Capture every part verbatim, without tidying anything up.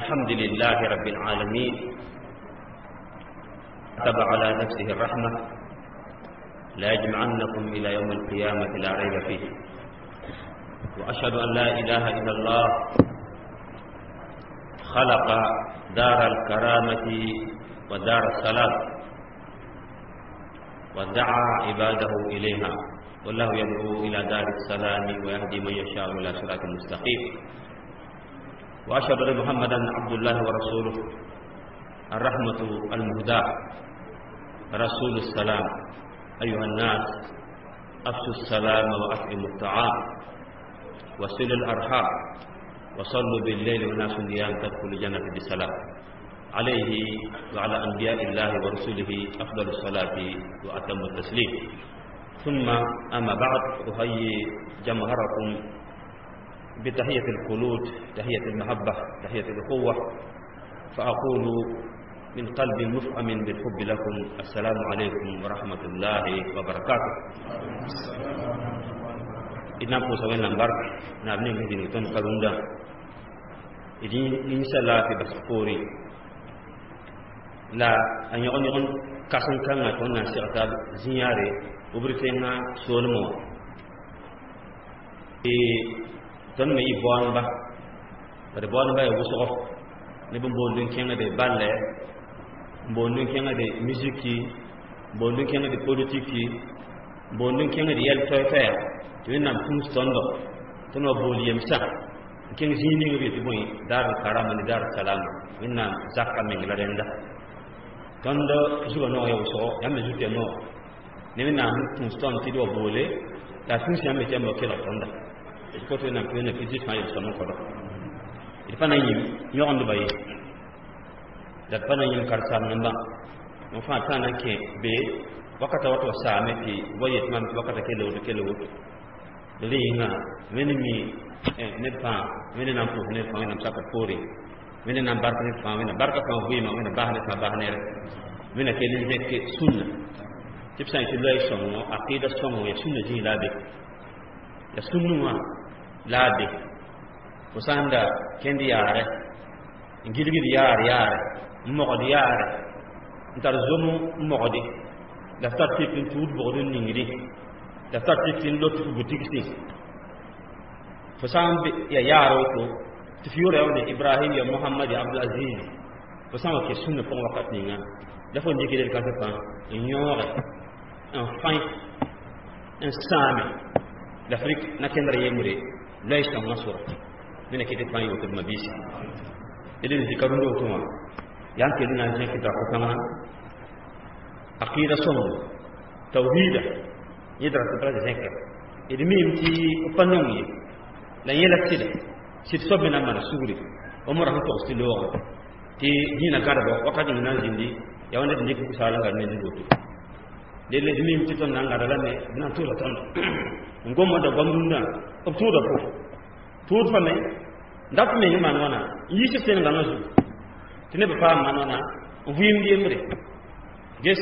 الحمد لله رب العالمين كتب على نفسه الرحمة لا يجمعنكم إلى يوم القيامة لا ريب فيه. وأشهد أن لا إله إلا الله خلق دار الكرامة ودار السلام ودعا عباده إليها، والله يدعو إلى دار السلام ويهدي من يشاء إلى صراط مستقيم. وأشهد أن محمدا عبد الله ورسوله الرحمة المهداة رسول السلام. أيها الناس أفشوا السلام وأطعموا الطعام وصلوا الأرحام وصلوا بالليل والناس نيام تدخل الجنة بسلام. عليه وعلى أنبياء الله ورسله أفضل الصلاة وأتم التسليم. ثم أما بعد، أحيي جمهوركم بتحية الخلود، تحية المحبة، تحية الأخوة، فأقول من قلب مفعم بالحب لكم: السلام عليكم ورحمة الله وبركاته. إذن أقول سوين لنبارك نابني مهدين يتون قروندا إذن إنسا لا في بسفوري لا أن يقول يقول كاسن كان يكون ناسي أتاب زياري وبرتنا سولمو ton me ibon ba bare bon ba yuso ne bo ndun kenga de balle bo ndun kenga de musique bo ndun kenga de politique bo ndun kenga de yel toyta to nam tum stondo to no boli yemsa ken jini ngi bi boy dar karama ni dar salam minna zakka min la renda tondo jugo no yuso yamme jute no ne minna tum stondo ti do bole la tum siamme tembo kela tonda ko to na ko na fiji fa yi sono ko do il fa na yim nyondo baye da fa na yim karsa namba mo fa ta na ke be wakata wato sa me ti waye man wakata ke lo ke lo de linga meni mi ne pa meni na ko ne fa na saka pori meni na barka ne fa meni barka fa wi ma meni bahne fa bahne meni ke le ke sunna tipsa ti lo sono aqida sono ya sunna ji labe ya sunna laade usanda kendi yare ngilgil yare yare mogodi yare ntar zomu mogodi da tatti tin tuud bodun ningiri da tatti tin lot butiksi fusambe ya yaro ko tfiore on Ibrahim ya Muhammad ya Abdul Aziz fusama ke sunna ko wakat ninga da fo ndikire ka fa ignore un fin un sami l'Afrique na kendra yemure ليس النصر من كده فاي وقت ما بيسي إذا ذكرون له توما يعني كده نازل كده حكمنا عقيدة صنع توحيد يدرس تبرز ذكر إذا مين تي أبنوني لا يلك كده شيء صبنا من سوري عمره توصل له تي دينا كاربا وقت نازل دي يا ولد نيجي كسالة كارني دلوقتي dele dimi mtito nanga dalane na tula tan ngomo da bamunda obtuda ko tuud fa me ndat me man wana yisi sen ngana su tine ba fam man wana vim di emre ges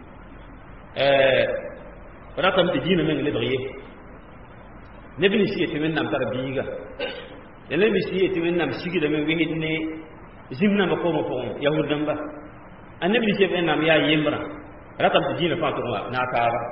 euh ratam ti dina men le driye ne bi si ete men nam tar biiga ele bi si ete men nam sigi da men wengi ne zimna ba ko mo ko yahudan ba annabi si ete nam ya yembra ratam ti dina fa to na taaba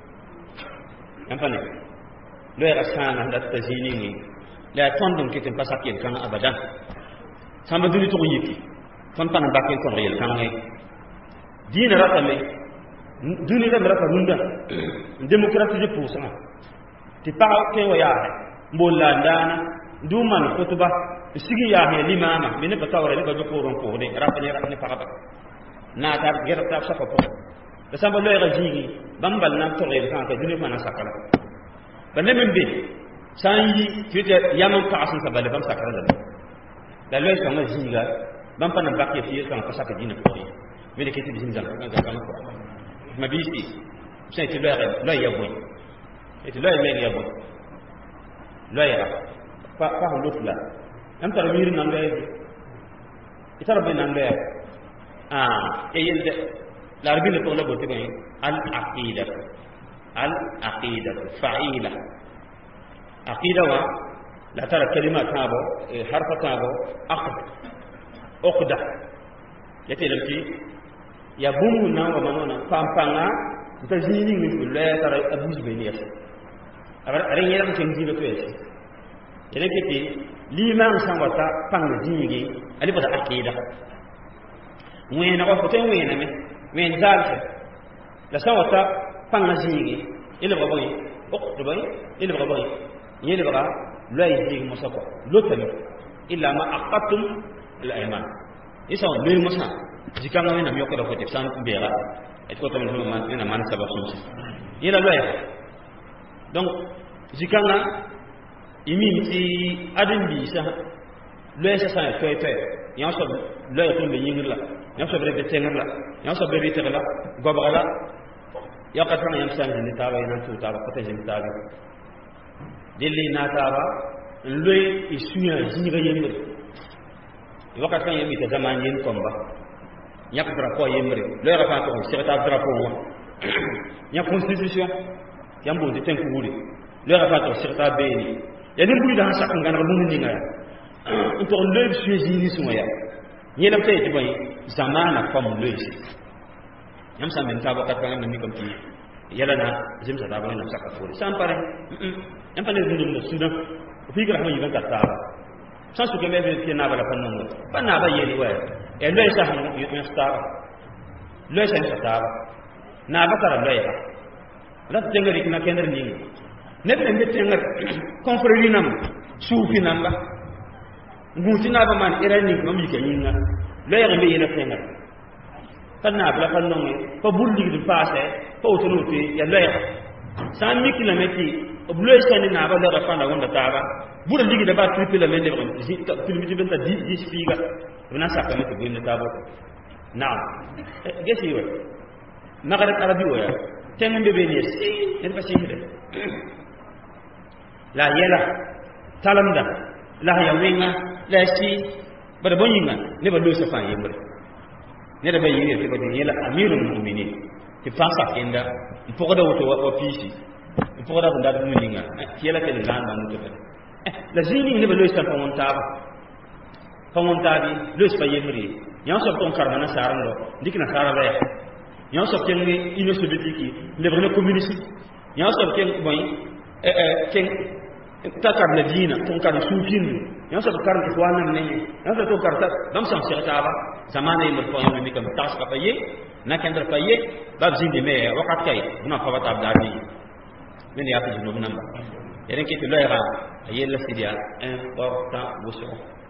ampane lo ya sana da tazini ni la tondum kitin pasakin kan abadan samba duni to yiki ton tan bakin ko reel kan ngay dina ratame duni la rata runda démocratie de pour ça ti pa ke wa ya mbolla ndana duman kutuba sigi ya he limama mine batawra ni ba ko ron ko de ratane ratane pa ba na tar gera ta sa ko da samba lo ya jigi bambal na to reel kan ka duni mana sakala bande min be sanyi tete yaman ka asan sabale bam sakala da da lo ya kan jiga bam pa na bakke fi kan ka saka dina ko mele kete din zan kan kan ko ma bisi sai ti lo ya lo ya boy et lo ya me ya boy lo ya fa fa lo fula am tar mir nan lo ya itar be nan lo ya ah e yelde la arbine to la bote bay al aqida al aqida fa'ila aqida wa لا ترى كلمة تابو حرف تابو أقد okda yate lamti ya bumu na wa manona pampanga ta zini ni le tara abuz be ni abar are yera ko ngi to yesi ele kiti liman san wata pang jingi ali bada akida wena ko foten wena me wen zalse la san wata pang jingi ele ba boy okdo boy ele ba boy yele ba lo yi musako lotami illa ma aqattum al ayman isa lo musa jikanga wena mi yokoda fote san bera et ko tamen no man ina man sabab sunsi yela lo ya donc jikanga imi ti adin bi sa lo ya sa toy toy ya so lo ya ton be yingla ya so be tengla ya so be tengla gobala ya ka tan yam san ni tawa ina tu tawa ko tan tawa dilli na tawa loy isuya jinga yengre wakat kan yemi ta zaman yin komba nyak drapo yemre lo ra fa to c'est ta drapo wa nyak constitution yambo de tenku wuri lo ra fa to c'est ta beni ya ni buri da sa kan ngana mun ni ngaya to lo bi ni suma ya ni lam tay ti bay zamana fam lo yi yam sa men ta wakat kan ni kom ti yala na jim sa ta ba na sa ka fori sam pare yam pa ne dum do sudan fi gra ha yi ban ta sans que même qui n'a pas la peine pas n'a pas yéli ouais et le ça un star le ça un star n'a pas cara le ya la tengari kina kender ni ne be ne tengar confrérie nam soufi nam ba nguti na ba man irani ko mi ke yinga le ya be yena tengar tan na ba kan non ko bulli di passé ko to no ti ya le cent mille kilomètres oblo sani na ba le fa na wonda taba bura ligi da ba triple men de ron ji ta filmi ben ta di di figa bina sa ka meto bin ta bo naam gesi wa magara arabi wa tengen be ben yes en fa sihide la yela talamda la ya wenga la si bada bonyinga ne ba do sa fa yembre ne da be yiri te ba di yela amirul mu'minin ti fa sa kenda mpoko da woto wa pisi mpoko da bunda mu ninga yela ke nganda mu to la zini ne ba lo sta pamontaba pamontabi lo sta yemri yan so ton karmana sarando dikna saraba ya yan so ken ni ino soviétique le vrai communisme yan so ken boy eh eh ken takar la dina ton kar sufin yan so kar ikhwana ne yan so ton kar ta dam sam sirtaba zamana yimr ko yimr mi kam tas ka paye na kendra paye bab zindi me wakat kay buna fawata abdadi men ya ko jinu namba yeren ki lo yara yella sidia important woso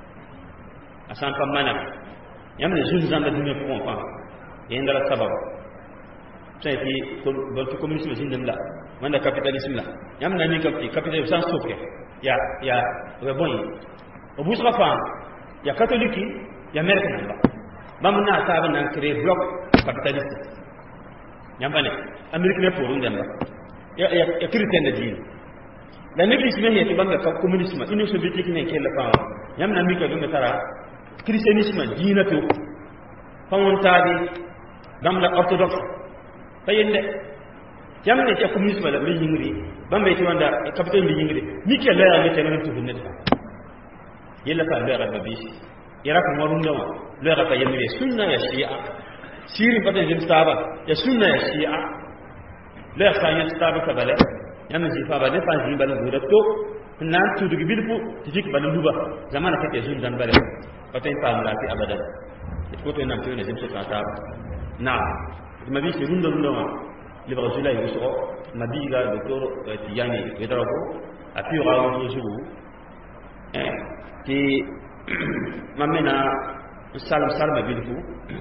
asan pa mana yamne jun zamba dine ko pa yendala sabab sai fi ko ko communisme zindem la manda capitalisme la yamna ni ko capitalisme sans soke ya ya we boy o busra fa ya catholique ya americain ba bamna ta ba nan créer bloc capitaliste yambane americain pour ndem ba ya ya chrétien de din la néglige mais yati banga ka communisme union soviétique ne kella fa yamna mi ka dum tara christianisme dina to pawon tabi dam la orthodoxe fayende yamne ci communisme la mi yingri bambe ci wanda capital mi yingri mi ke la ya mete ngam tufu net yella fa le rabba bi ira ko marunda ma le rabba yemre sunna ya shi'a siri pata jim saba ya sunna ya shi'a le fa ya saba ka bale yamna ji fa ba de fa ji bal gura to nan tu dugi bilpu tijik bal luba zamana kete zun dan bale patay pa la fi abadan ko to nan to ne jim sa ta na ma bi runda runda ma le brasila yi so ma bi ga docteur Tiani Wedrako a pi ra wo so eh ti mamena salam salam bilfu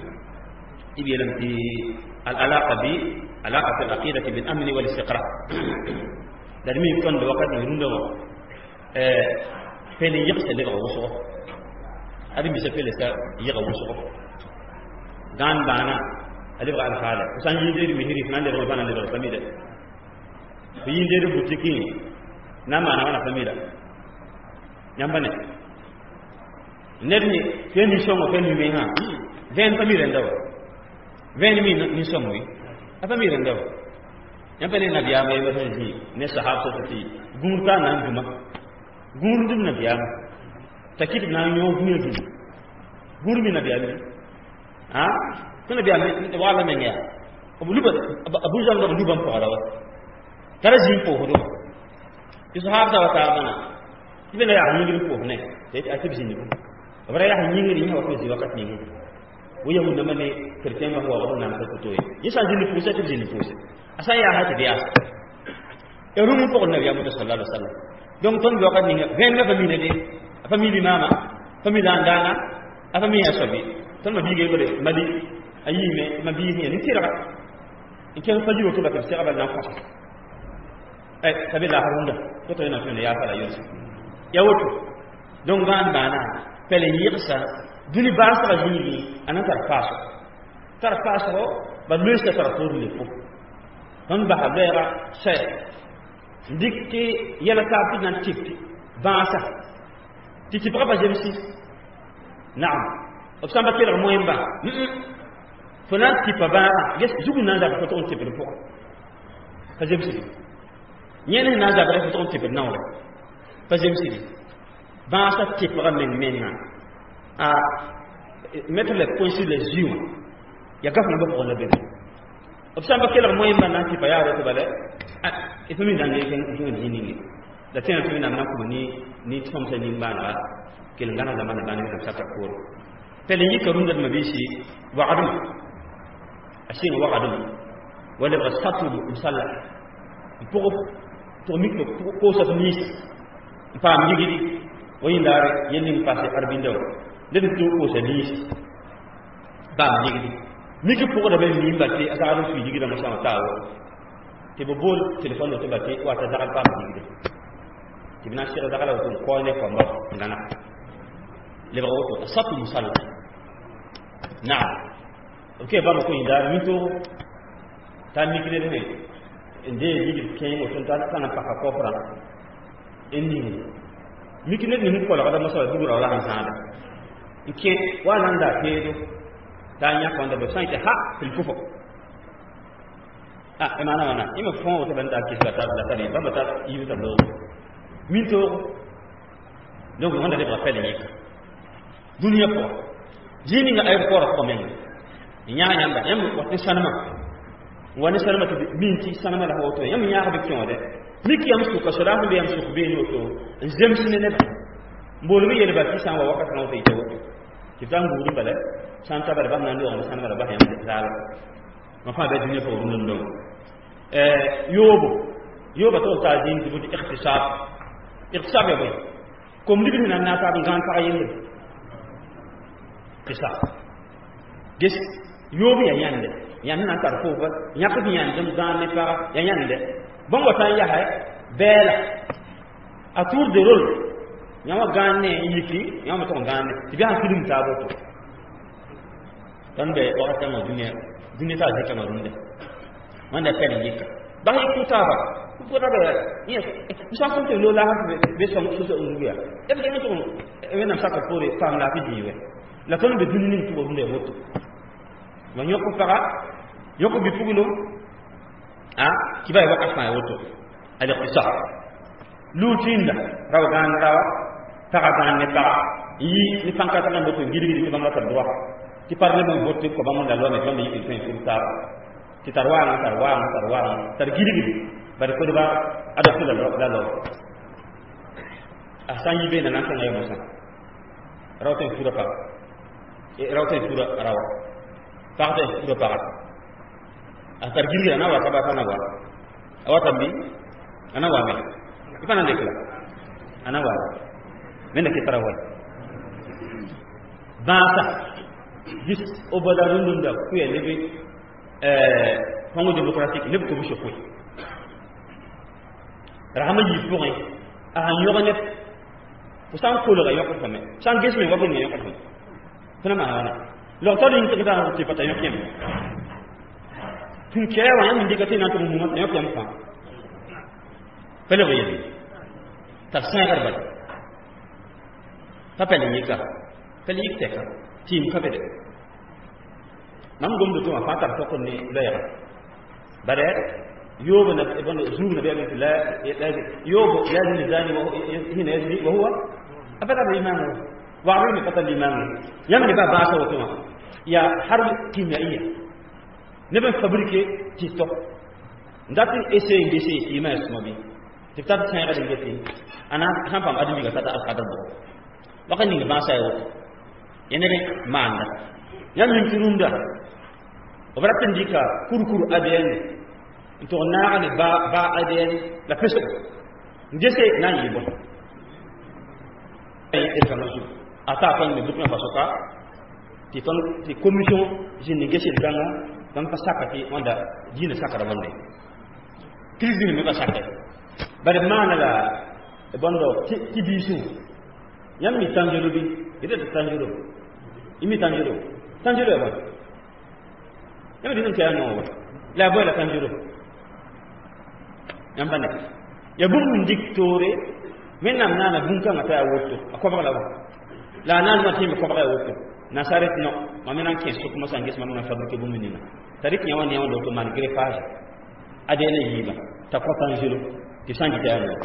ibilam ti al alaqa bi alaqa al aqidah bil amn wal istiqrar dari mi kon do wakati runda ma eh fele yexte le wo so adi bi se fele sa yega wo so dan bana ali ba al khala usan yinde mi hiri nan de ro bana de ro famida bi yinde de butiki na mana wana famida nyambane nedni ken ni somo ken ni me ha ven famida ndaw ven mi ni somo wi a famida ndaw nyambane na biya mai ba ji ne sahab so ti gunta nan duma gundum na biya takit na nyo gunu gurmi na biya ha tuna biya mi wala men ya abu luba abu jam da luba ko alawa tara jin ko hodo isu habda wa ta'ala ibn ya hingi ko ne sai ta tibi jin ko bara ya hingi ni ha ko ji wakat ni wo yamu na mane kirtiyan ma ko na ko to yi yasa jin ko sai tibi jin ko sai asa ya ha tibi as e rumu ko na ya mu sallallahu alaihi wasallam donc ton wakat ni ben na famille de famille mama famille andana famille asobi ton ma bige bare mali ayime ma bige ni tira ikin fajiro to da ka sai abal na fa eh sabila harunda to to ina tuna ya fara yusu ya wato don gan bana pele yirsa duni basa jini anan tar faso tar faso ba luisa tar turli fu don ba habera sai dikki yala ta finan tikki basa tikki ba ba jemsi na'am obsamba kira moyemba fulan tipa ba yes zugu nan da ko to tipa ko ka jemsi ñene na za bare ko tipe naw pa jemsi ba sa tipe men men a mettre les points sur les yeux ya gafna ba ko la be obsamba kala moy man na tipe ya ko bale ah ifa min dan ngeen ngeen ni ni da tena to na ko ni ni tom sa ni bana kel ngana da man dan ko sa ta ko tele yi ka runda ma bishi wa adum ashin wa adum wala basatu musalla pour pour mi ko sa ni fa mi gidi wayin dare yenin passé arbindo le to ko sa ni ba mi gidi mi ki pour da be ni mbati asa ru fi gidi da musama tawo te bo bol telephone to bati wa ta dara pa mi gidi ti bina shira dara ko ko ne ko mba ngana le ba ko satu musalla na'am okay ba ko indar mi to tan mi gidi ne inde yidi kene o tonta kana paka kopra indi mikine ni ko la kada masa dubura wala hansada ike wala nda kedo danya ko nda be sanke ha fil kufo ah emana wana ima fon o to banda kisla ta la tani ba mata yiwu ta do minto donc on a des rappels ni dunia ko jini nga ay ko ko men nyaanya nda yam ko sanama wani salama to minti sanama la hoto yam nyaa be kyon de niki yam su ko so da ko yam su ko be no to zem sine ne mbolu bi yele ba ti san wa wakat no te to ki tan nguru bale san ta bare ba nan do sanama la ba yam de dala ma fa be dunia ko dum ndo eh yobo yoba to ta din di bu ikhtisab ikhtisab ya boy comme li bi nan na ta ngan fa yende ikhtisab gis yobo ya yande yan na tar ko ba nyak bi yan dem dan ne para ya yande bon wata ya hay bela a tour de rôle nyawa ganne yiki nyawa to ganne ti bi an film ta bo to tan be o ta ma dunia dunia ta je kama runde man da pen yika ba yi ku ta ba ku ta ba yes sa ko te lo la ha be so mo so nguya e be ne to e na sa ko pore fam la fi diwe la ton be dunia ni to runde moto ma ñoko fara yoko bi fugulo ah kibay wakat fa woto ala qisa lutinda rawagan rawa tagagan ne pa yi ni fanka tan boto ngiri ngiri ba ngata droit ti parle mo botte ko ba mo dalo ne jombe yi fin fin ta ti tarwa na tarwa na tarwa tar ngiri ngiri bare ko ba ada fula lo dalo asan yi be na nan tan ayo mosa rawten fura pa e rawten fura rawa parte do parat atar giri ana wa kaba kana wa awata bi ana wa me ifana dekla ana wa mena ke tarawal basa gis obada rundunda ku ye lebe euh fongo démocratique lebe ko bisho ko rahama yi pour a yoro net pour san ko lo ga yoko fame san gis me wa ben yoko fame tana ma wana lo to ni kita ta ti pata yokem tun ke wa yam ndika tin antu mu ma yokem fa pele wa yedi tafsir garba ta pele yika pele yik teka tim ka bede nam gom do to ma fatar to ko ni la ya bare yobo na ibn zuru na bi la yobo lazim zani wa hina yazli wa huwa abada bi imanu وعلم قتل الإمام يمني بقى باسا وتوما يا حرب كيميائية نبي فابريكي تيتو ndati essayer ngisi ima esmo bi tiktat sayra de ngeti ana hampam adumi ga tata alqadar bo wakani ba sayo yenere manda yan min turunda obratin dika kurkur aden to naani ba ba aden la peso ngese na yibo ay e kamasu ata tan me butna fasoka ti ton ti commission jini ngese danga dan pasakati wanda jina sakara wonde crise ni ba sakay bare mana la bondo ti bisu yam mi tanjuru bi ide tanjuru imi tanjuru tanjuru ba yam dinun kaya no la boy la tanjuru yam bane ya bum diktore menam nana bunka mata ya woto akoba la ba la nan ma timi ko ba woto na saret no mamina ke su kuma sangis mamina fabrique bum minina tarik nyawa nyawa do to man greffage adena yiba ta ko tanjuru ti sangi ta no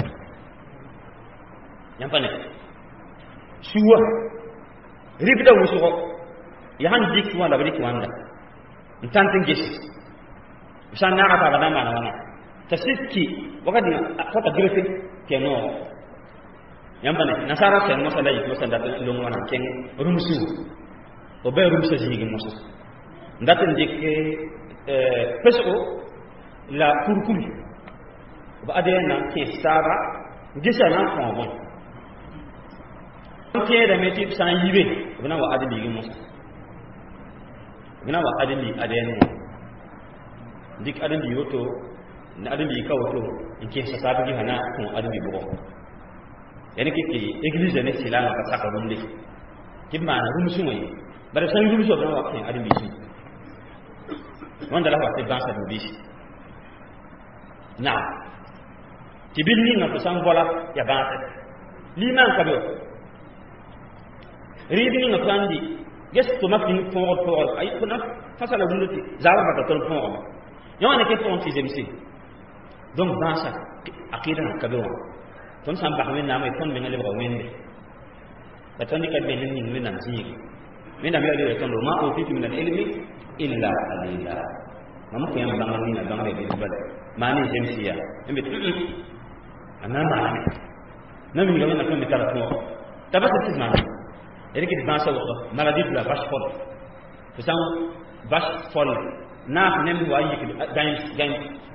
yam bane suwa ribda wusugo ya han dik wala bari wanda ntante ngesi sanna aka bada mana wana tasiki wakati ko ta grefe keno yambane nasara sen mo sala yi mo sanda lo ngwana ken rumsu o be rumsu jigi mo ndate ndike euh peso la kurkuri ba adena ke sara ngisa na ko bon ke da meti san yibe bana wa adili gi mo bana wa adili adena dik adili yoto na adili ka woto nke sa sabi hana ko adili bo yani kiki église ne silama ka saka rumle kimma na rumsu mai bare san rumsu bana wa ke adili shi wanda la wa te bansa du bishi na tibili na kusan vola ya bansa liman kabe ribini na plandi gesto mafini pour pour ay kuna fasala wuluti zaba ba ton pour yawana ke ton tizemsi donc dans ça akida kabewa ton sam ba men na mai ton men le ba wende ba ton ka be ni ni nan ji men na mi le ton ma o fitu min al ilmi illa qalila mamu ko yam bangal ni na bangal be bal mani jemsiya embe anama nami ngam na ko mi tara to tabata tisma et qui dans ça maladie de la vache folle c'est ça vache folle na nem wa yi gain gain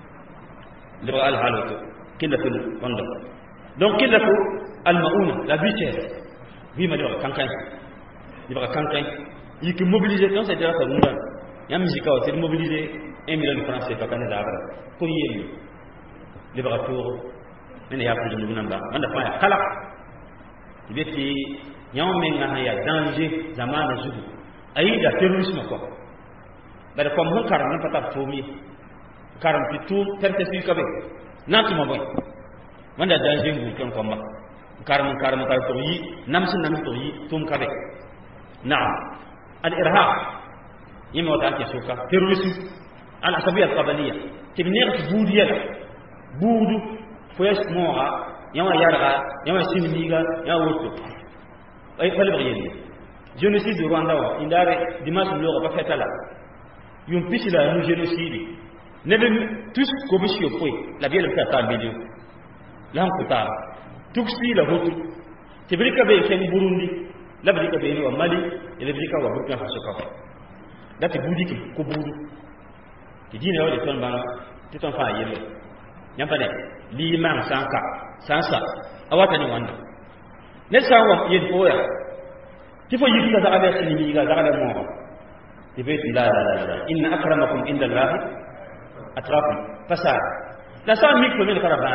le al haloto kilatul wanda donc kilatu al mauna la biche bi ma do kankan di ba kankan yi ki mobiliser dans cette affaire munda yam musique c'est mobiliser un million de francs c'est pas canada pour y le ba tour men ya ko dum namba wanda fa ya kala ibeti nyaw men nga ya danger zamana zugu aida terrorisme ko bare comme hon karam na pata tomi karam pitu terte fi kabe natu ma boy wanda danger ngu kon ko ma karam karam ka to yi namsu nam to yi tum kabe na'am al irhaq yima wata ke soka terrorisme al asabiyya al qabaliya tibnir budiya budu foyes moha yawa yarga yawa sinmiga yawa woto ay fale bagiyende génocide du Rwanda wa indare dimanche lo ba fetala yum pisila nu génocide nebe tous ko bisio poy la biele feta milieu lan ko ta tuksi la hotu tibrika be ken Burundi la brika be ni wa Mali ele brika wa Burkina Faso ka dati budiki ko budu ti dine wala ton bana ti ton fa yele nyamba ne li man sanka sansa awata ni wanda ne sawa yid foya kifo yidika da abe sini ga da mo tibet la la la inna akramakum inda allah atrakum fasad la sa mi ko ne karaba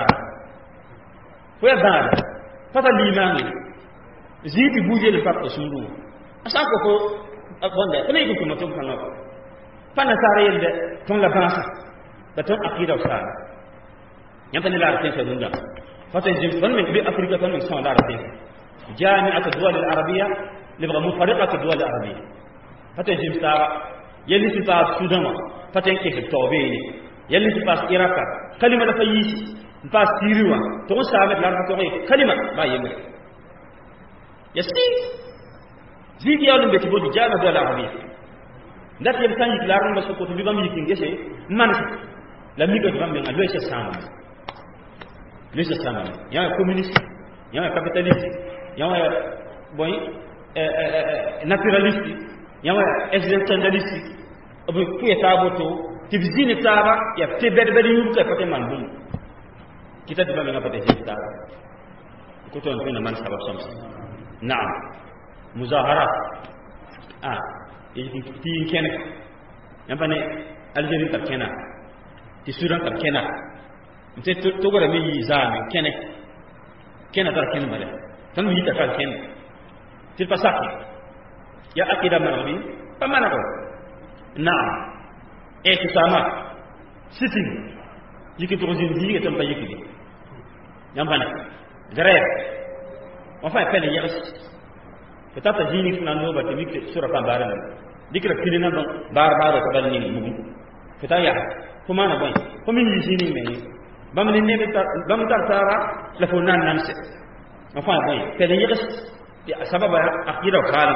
foya ba fata limani zibi buje le fakko sundu asa ko ko bonde ko ne ko mo tum kanu pana sare yende ton la bansa da ton akida sa nyanta ni la tin sa dunda fata jim ton min bi afrika ton min sa da tin جامعة الدول العربية نبغى مفرقة الدول العربية فتن جمسا يلي سفاس السودان فتن كيف التوبيني يلي سفاس إيراك كلمة لفيس نفاس سيريوا تقول سامت لارك توغي كلمة ما يمر يسي zigi yawlum be tibo jama do la arabi ndat yem tan yik larum ba so ko to bi bam yik ngese man la mi ko bam be ngalo se sama le se sama ya communiste ya capitaliste ya boy naturaliste ya existentialiste obu ku ya taboto tibzini taba ya tebed bedi yum ta pate man bum kita diba nga pate jita ko ton ko na man sabab samsi na'am muzaharat ah ti ken yampane algerie ta kena ti sudan ta kena mte to gore mi zame kene kena ta ken bale tan mi ta ka ken ti pasaki ya akida manabi pamana ko na'am e kusama sitting yiki to jin yiki tan pa yiki yampane grève enfin pele yeres peut-être jini na no ba te sura pa bare na dikra kilina don bar bar ko ban ni mugu fita ya kuma na boy ko min yi jini me bam ne ne bam tar tara la fo nan nan se enfin boy pele yeres ya sababa akira khali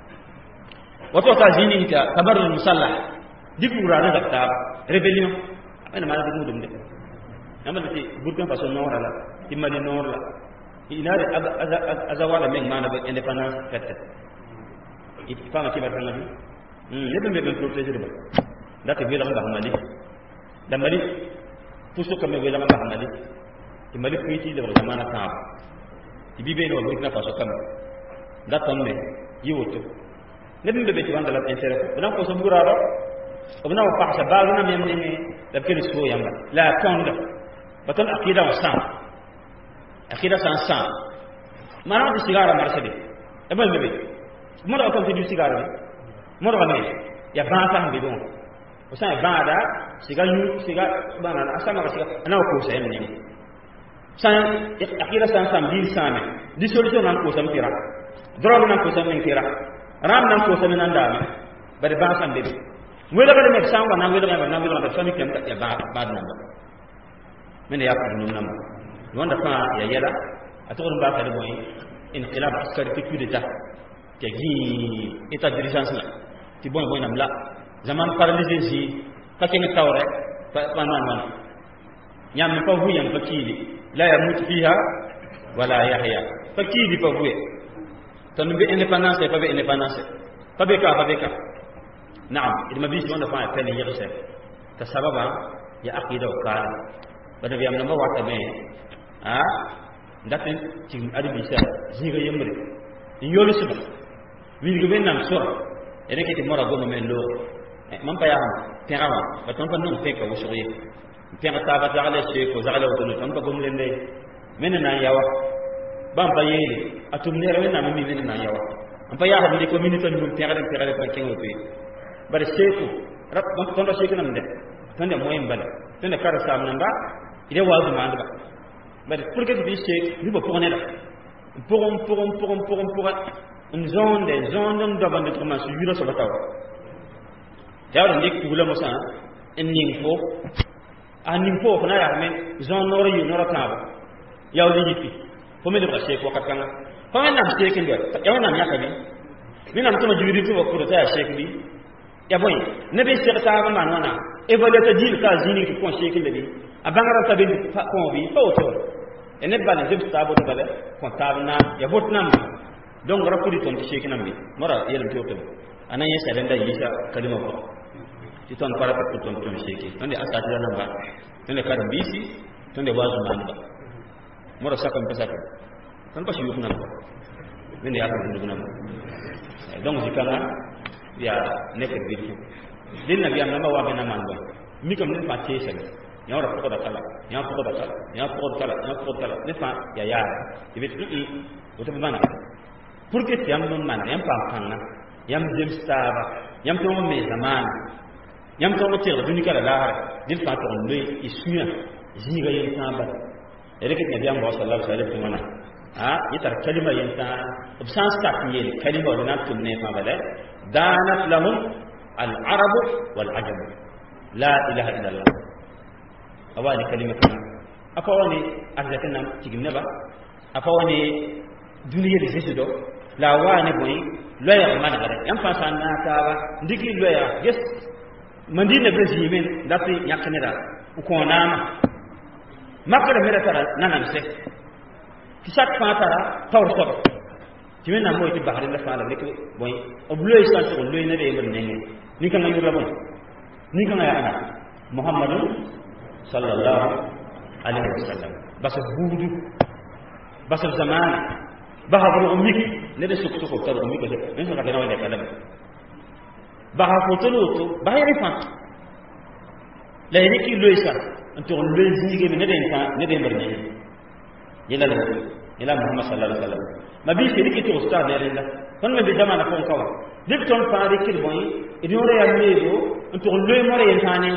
wato ta jini ta tabarrul musallah dikura na dakta rebellion ana mala de mudum de amana ti burkan faso nora la imani nora la inare azawala men mana ba independence fête it fama ci barka nabi hmm lebe be protéger ba ndaka bi la nga mali da mali puso kam be la nga mali ti mali ko ci de zamana ta ti bibe no burkina faso kam da tonne yiwoto lebe be ci wanda la intérêt ko dan ko so buraro obna wa fahsha ba na men ne da kene so yamba la tonda baton akida wa sam akida san san mana di sigara marsede e bal bebe mo do ko di sigara ni mo do ne ya ba ta be don o sa ba da siga yu siga bana asama siga ana ko sa en ni san akida san san di same di solution nan ko sam tira drogue nan ko sam en tira ram nan ko sam nan da me bare ba san bebe wela bare me samba nan wela bare nan wela bare sami kem ya ba ba nan ba mene ya ko num nam wanda fa ya yala atokon ba ka de moy inqilab askari fi coup d'état te gi état d'urgence la ti bon boy nam la zaman paralysé ji ka ken tawre fa man man nyam fa hu yam fakili la yamut fiha wala yahya fakili fa hu tan bi indépendance fa bi indépendance fa be ka fa be ka na'am idma bi wanda fa fa ni yirse ta sababa ya aqida wa qala bada bi am na wata me ah ndaten ci arabi sa ziga yemre yolu suba wi go ben nam sura ene kiti mora go men lo man pa yam terawa ba ton pa non fe ka wusuri tera ta ba ta ale se ko zala to ton pa go men le men na yawa bam pa yele atum ne rawen na mi men na yawa am pa yaha ni ko minute ni mun tera tera pa kengo pe bare se ko rap ton do se ko nam de ton de moyen bal ton de kar sam namba ide wazu manda ba mais pour que tu puisses nous pour là pour pour pour pour pour une zone des zones de bande de commencer yura so bataw jaw ndik tugula mo sa en ninfo an ninfo ko na ya men zone noro yu noro tabo yaw li yifi fo me de ba se ko kakana fo men nam se ken do yaw nam yakabi min nam to juri to ko ta ya se bi ya boy ne be se ta ba man wana évaluer ta dil ka zini ko kon se ken de abangara ta be ko bi fa auto ene bala jëm tabo to bala ko tabna ya botnam donc rapudi ton ci shekinam bi mora yelam to ana yesa danda yisa kalima ko ci ton para ko ton ton sheki ande asati na ba tende kada bisi tende wazu namba mora sakam pesaka tan pa shi yukna ko men ya ko ndugna donc jikana ya nek bi din nabi am namba wa bena man ba mi kam ne fa tese ya ora ko da kala ya ko da kala ya ko da kala ya ko da kala ne fa ya ya ibe ti o to bana pour que tiam non man yam pam kanna yam jem staba yam to me zaman yam to te duni kala la har din fa to ndoy isuya jiga yen tamba ereke nabi am sallallahu alaihi wasallam ha yitar kalima yen ta absans ta yen kalima wala tunne fa bala danat lahum al arab wal ajam la ilaha illa allah awali kalimatan afawani arzakanna tigimna ba afawani duniya de sesido la wani boy loya man gare yam fa san na tawa ndiki loya ges mandina bezimen dati yaknera ko nama makara mera tara nanam se kisak fa tara tawr sob timen na moyti bahari la fa la nek boy obloy san ko loy na de ngi ngi ni kan ngi la bon ni kan ya ana muhammadun sallallahu alaihi wasallam bas buudu bas zaman bahabul ummik ne de suk suk tar ummik de men so ka dana wala kala baha fotolo to bahiri fa la yiki loisa anto loy zige ne de ta ne de mbarni yela la ila muhammad sallallahu alaihi wasallam mabi ke dikki to ustad ne renda kon me be jamana ko kawa dik ton fa dikki boy idore ya medo anto loy more yentane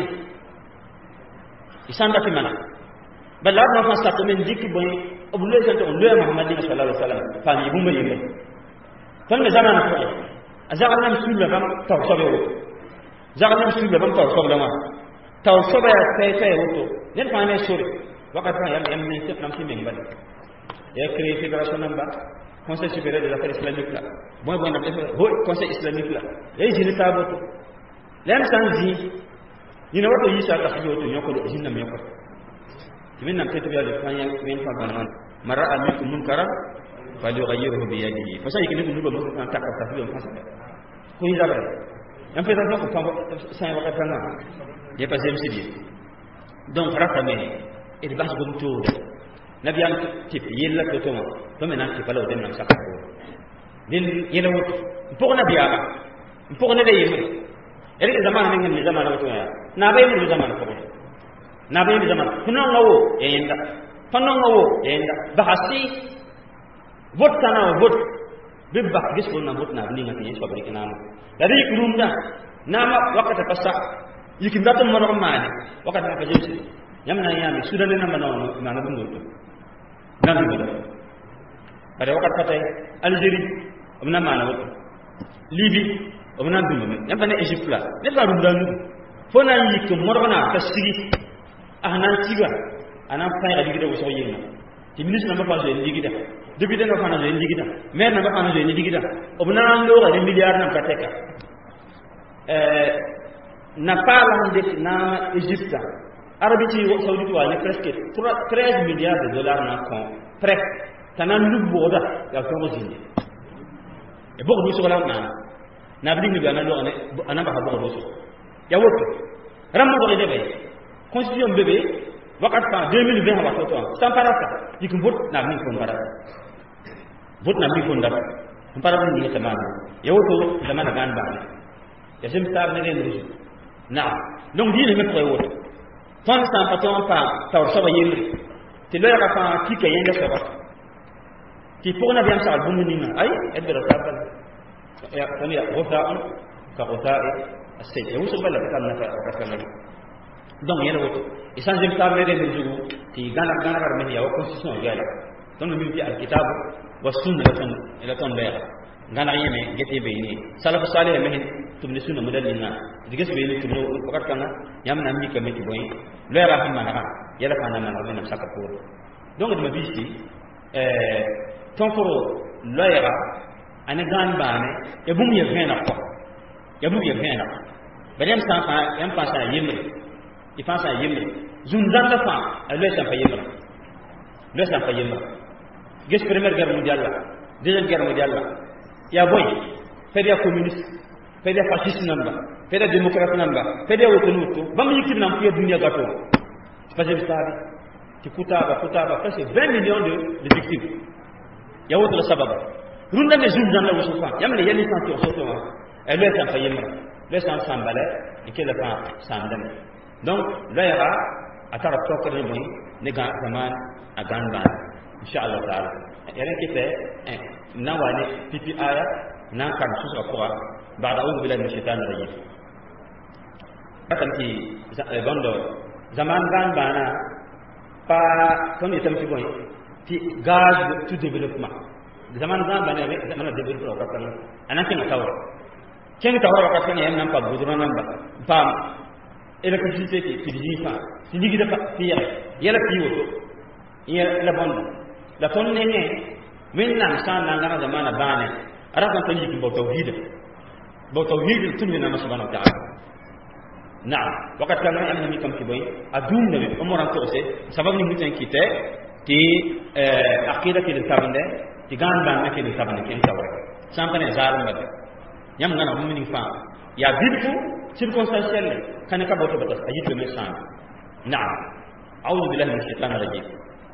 isanda timana balad ma fa sa men dikki boy abu loy santo loy muhammad sallallahu alaihi wasallam fa ni bumba yembe kon me jamana ko azagna msulla bam taw sobe wo zagna msulla bam taw sobe dama taw sobe ya tay tay woto nen fa ne sori wakat fa yam yam ne tek nam ci men bal ya créé fédération namba conseil supérieur des affaires islamiques là boy boy na def ho conseil islamique là ya jini taboto lem sanzi ni na wato yisa ta hajoto nyoko do jinna me ko timin nam tetu yalla fa ya men fa banan mara amikum munkara falyughayyirhu bi yadihi fa sai kinu nuba mo tan takka ta fi on fa ko ni zabre en fait ça ko fa sai wa ka na ye pas em sibi donc rafa me e de bas gum to nabiyam tip yella to to to me nan ti palo den nam sakko din yela wut pour nabiyama pour na de yema e de zaman men ni zaman wato ya na bay mu zaman ko na bay mu zaman kuno ngawo e yenda fanno ngawo e yenda bahasi vote kana vote bibba gis ko na vote na ni ngati yeso bari kana dari kurumda nama wakata pasa yikim datum mo normali wakata ka jesi yamna yami sudale na manono na dum do nan do bare wakata patay Algérie amna mana wato Libye amna dum yamba ne Egypte la ne ba dum dan fo na yikim mo na ka sigi ahnan tiga anan fay ga digida wo so yema ti ministre na ba fa so digida député na fana joy ndigida maire na fana joy ndigida obna ndo ga milliard na kateka euh na pala hande na Egypte arabiti saoudite wa ne presque treize milliards de dollars na kon prêt tanan lu boda ya ko zindi e bogo du so wala na na bi ni bana lo ne anamba ha bogo do so ya woto rammo do de be constitution bébé wakat fa deux mille vingt wa to sans parata dikum bot na min ko parata bot na mi ko ndam parata ni tamana ya woto zamana gan ba ya sim tar ne len rusu na donc di ne me ko woto ton san paton pa taw so ba yemri ti lo ya fa ki ke yenda so ba ti pour na biam sa bu ni na ay e be ta ba ya tani ya wota on ka wota e asay ya wuso bala ka na ka ka na donc yela woto isan sim tar ne len rusu ti gana gana gar me ya wa constitution ya la ton mi fi al kitab wa sunna ton ila ton leer ngana yeme gete be ni salafu salih me tumni sunna mudallina digas be ni tumno wakat kana yamna mi ka meti boy leera fi mana yala kana mana na saka ko donc de ma bisti euh ton foro leera ana gan baane e bum ye vena ko ya bum ye vena bayam sa fa yam pa sa yemre i fa sa yemre zun zanda fa le sa fa yemre le sa fa yemre gis première guerre mondiale la deuxième guerre mondiale la ya boy fédéral communiste fédéral fasciste namba fédéral démocrate namba fédéral autonoto bam yikib nam fiya dunia gato parce que ça ti kutaba kutaba presque vingt millions de, de victimes ya woto sababa runda me zum dan la wusufa yamle yani santo soto e le tan fayema le san sambale e ke la fa sandan donc la yara atara tokere ni ne ga zaman aganda inshallah taala yare kite eh nawani pipi aya nan kan su ko بعد أعوذ بالله من الشيطان الرجيم akanti bondo zaman gan bana pa comme itam ci boy ci gaz to développement zaman gan bana zaman développement ko kan anan ken taw ken taw ko kan yam nam pa budura nam ba pam électricité qui ci di fa ci ligi dafa fi yalla yalla fi woto yalla la bondo la ton ne ne min nan san nan na zamana bana أراك أن تجيك بو توحيد بو توحيد تنوي نما سبحانه وتعالى. نعم وقد كان أمنا ميكم كبوي أدوم نبي أموران توسي سبب نمتين كتير تي عقيدة كده تابنده تي غان بان كده تابنده كين تاوي سامبني زارم بده يام غنا مؤمنين فام يا بيرفو circonstanciel كان كبوتو بتاس أجيب بمسان. نعم أعوذ بالله من الشيطان الرجيم.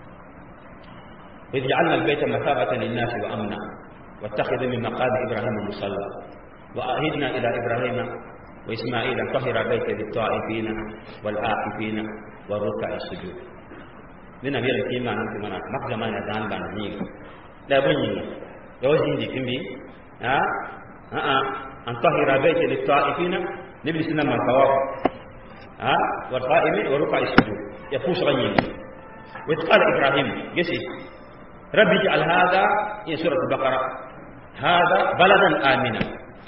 إذ جعلنا البيت مثابة للناس وأمنا واتخذ من مقام إبراهيم مصلى وأعهدنا إلى إبراهيم وإسماعيل أن طهر البيت للطائفين والآكفين والركع السجود. من أمير الكيما نحن منا مقدما نزان بانين لا بني يوزين دي كمبي ها ها أن طهر البيت للطائفين نبي سنة من الطواف ها والقائمين والركع السجود يفوش غنين. وقال إبراهيم جسي ربي اجعل هذا في سورة البقرة هذا بلدا آمنا.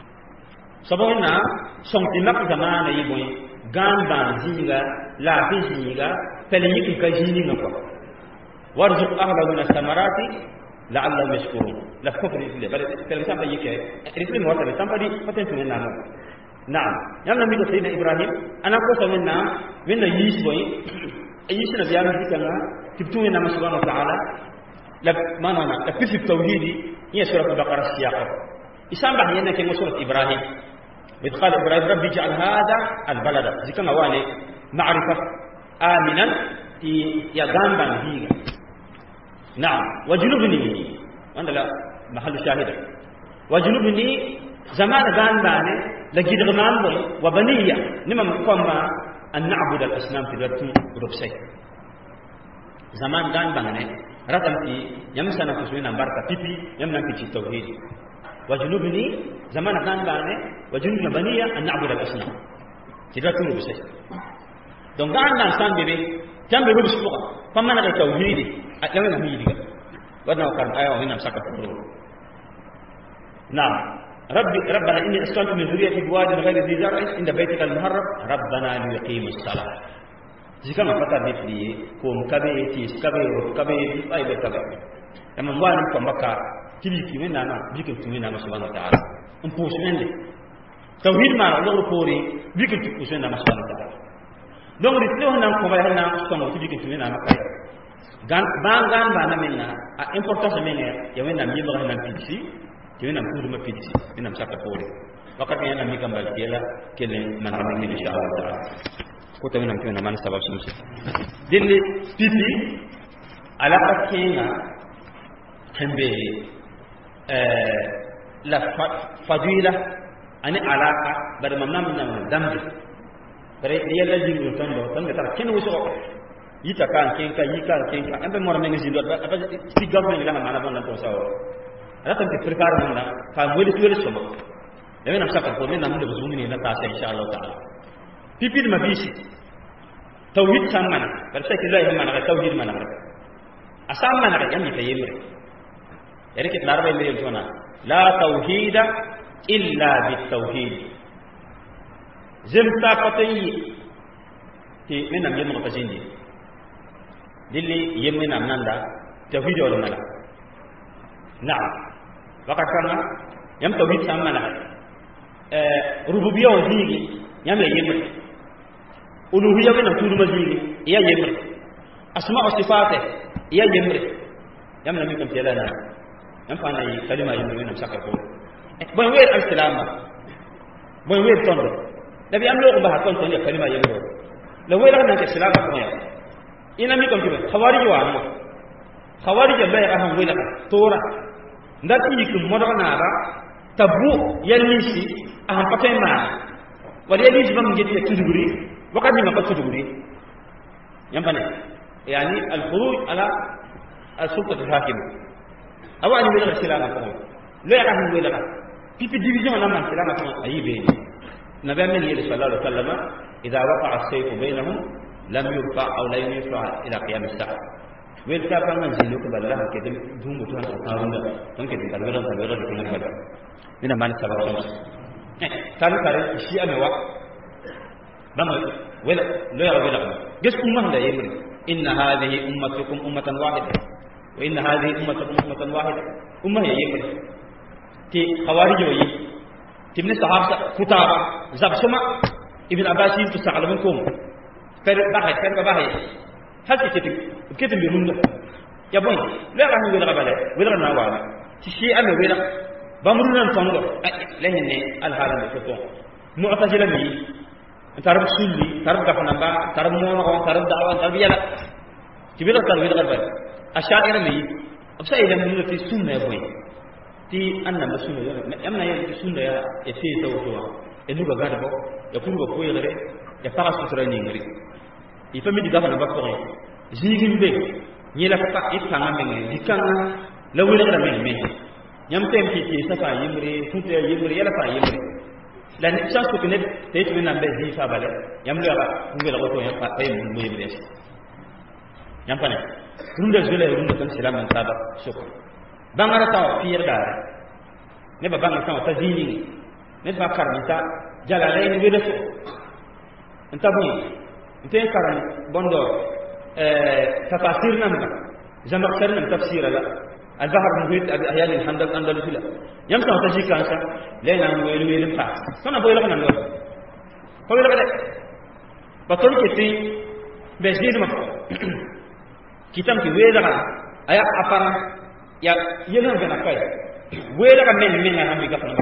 سبونا سمت مك زمان يبوي غان بان زيغا لا في زيغا فليك كجيني نكو وارزق أهله من الثمرات لعلهم يشكرون. لا كفر إليه بل كلمة بيجي ريفلم وقت بتنبدي فتنتم النام. نعم يوم نبي سيدنا إبراهيم أنا قصة منا منا يسوي يسنا بيعمل ذكرنا تبتون النام سبحانه وتعالى لا ما نانا تكفي التوحيد هي سورة البقرة السياقة إسام بحي أنك سورة إبراهيم إذ قال إبراهيم ربي اجعل هذا البلد ذكر مواني معرفة آمنا يا غانبان هيغا. نعم وجنوبني وانا لا محل شاهدة وجنوبني زمان غانبان لقيد غمان بوي وبنية نما مقام أن نعبد الأصنام في ذات ربسي زمان غانبان رقم في يمسنا كسوين أمبارك بيبي يمنا في التوحيد وجنوبني زمان غانبان وجنوبنا بنية أن نعبد الأصنام في ذات ربسي دون غانبان سان بيبي كم بربس فوق فما نقول توحيدي أكمل نهيدي ودنا وكان آية وهنا مسكت الروح. نعم ربي ربنا إني أسكنت من ذريتي بواد غير ذي زرع عند بيتك المحرم ربنا ليقيم الصلاة. jika ma pata bit li ko mkabe ti skabe ro kabe bi ay be kabe amma ngwan ko mbaka tibi ki men na bikin tumi na subhanahu wa ta'ala um push men de tawhid ma lo ko ri bikin tu push na subhanahu wa ta'ala donc ri tlo nan ko bay na ko mo tibi ki tumi na makay gan bangan ba na men na a importance men ya men na mi ba na pidisi ti men na kudu ma pidisi men na saka ko ri wakati yana mi kambal kela kelen man na insha Allah ta'ala ko tawi nam tuna man sabab sumsi dilli pipi ala pakena hambe euh la fadila ani alaka bar mamna min dambe bare yalla jingu tan do tan ta ken wuso yita kan ken ka yika ken ka ambe mor men jindo ba si government la mana bon la to sawo ala tan te prepare mon la fa weli tuwele somo deme nam saka ko men nam de buzumini na ta sa insha Allah ta'ala pipi ma bisi توحيد سامنا برسك الله يهمنا على توحيد منا أسامنا على يعني تيمر يعني كت نارب اللي يلتونا لا توحيد إلا بالتوحيد زمتا فتي تي من نم يمر تجيني دللي يمنا مندا توحيد ولا ملا نعم وقت كنا يم توحيد سامنا ربوبية وزيني يم يمر uluhiyya min tudu majini iya yemre asma wa sifate iya yemre yamna mi kam telana yam fa nay kalima yemre min sakar ko boy wer al-salama boy wer tondo nabi am lo ko ba ton ton ya kalima yemre la wer na ke salama ko ya ina mi kam tibe khawarij wa no khawarij ba ya han wela tora ndati yikum modona ba tabu yalisi aham patay ma wali yalisi bam jeti tuduguri وقد ما قد تدوري ينبني يعني الخروج على السلطة الحاكمة أو أن يبلغ السلامة كمان لا يعرفون ولا في في ديفيزيون لما السلامة كمان أي بين نبي من يلي صلى الله عليه وسلم إذا وقع السيف بينهم لم يرفع أو لا يرفع إلى قيام الساعة ويل كافر من زينوك بالله كده دوم بتوان تارونا ممكن تقربنا تقربنا كنا كذا من ما نسبب خمس كانوا كانوا الشيء أموا بما ولا لا يرى ولا جس أمة لا يمر إن هذه أمتكم أمة واحدة وإن هذه أمتكم أمة واحدة أمة يمر ti khawarij yi timni sahaba kutaba zab suma ibn abbas tu sa'alamun kum fer bahay fer bahay hal ti kitim bi runda ya bon la ga ngi la bale wala na wala ci shi am wala bamrunan tongo lañu ne al halam ko to mu'tazila mi tarab sulli tarab gafana ba tarab mo no tarab da'wa tarab yala ci bi la tarab wala bale asha'ira mi absa ila min fi sunna boy ti anna masunna amna ya sunna ya e fi tawto e nuga gada bo ya kungo ko yele ya fara sutra ni ngri ifa mi diga na ba ko jigin be ni la fa ita ngam ngi dikanga la wala la men men nyam tem ti ti safa yimri futa yimri yala fa yimri la ni chance ko ne te ti na be di fa bale yam lu ya ngi la ko to yam fa tay mun mo yimri nyam pa ne runda zule runda kan silam man taba shukr bangara taw fiir dar ne ba bangara taw tazini ne ba karmita jalalain wele so ntabu nte karam bondo euh tafasir nam jamak sar nam tafsir la البحر المحيط احيان الحمد الاندلس لا يمسح تجي كانسا لنا ويل ويل فا كنا بقول لك نقول بقول لك بطل كتي بزيد ما كتام في ويل لك ايا افرا يا يلهم بنا كاي ويل لك من من هم بيغفنا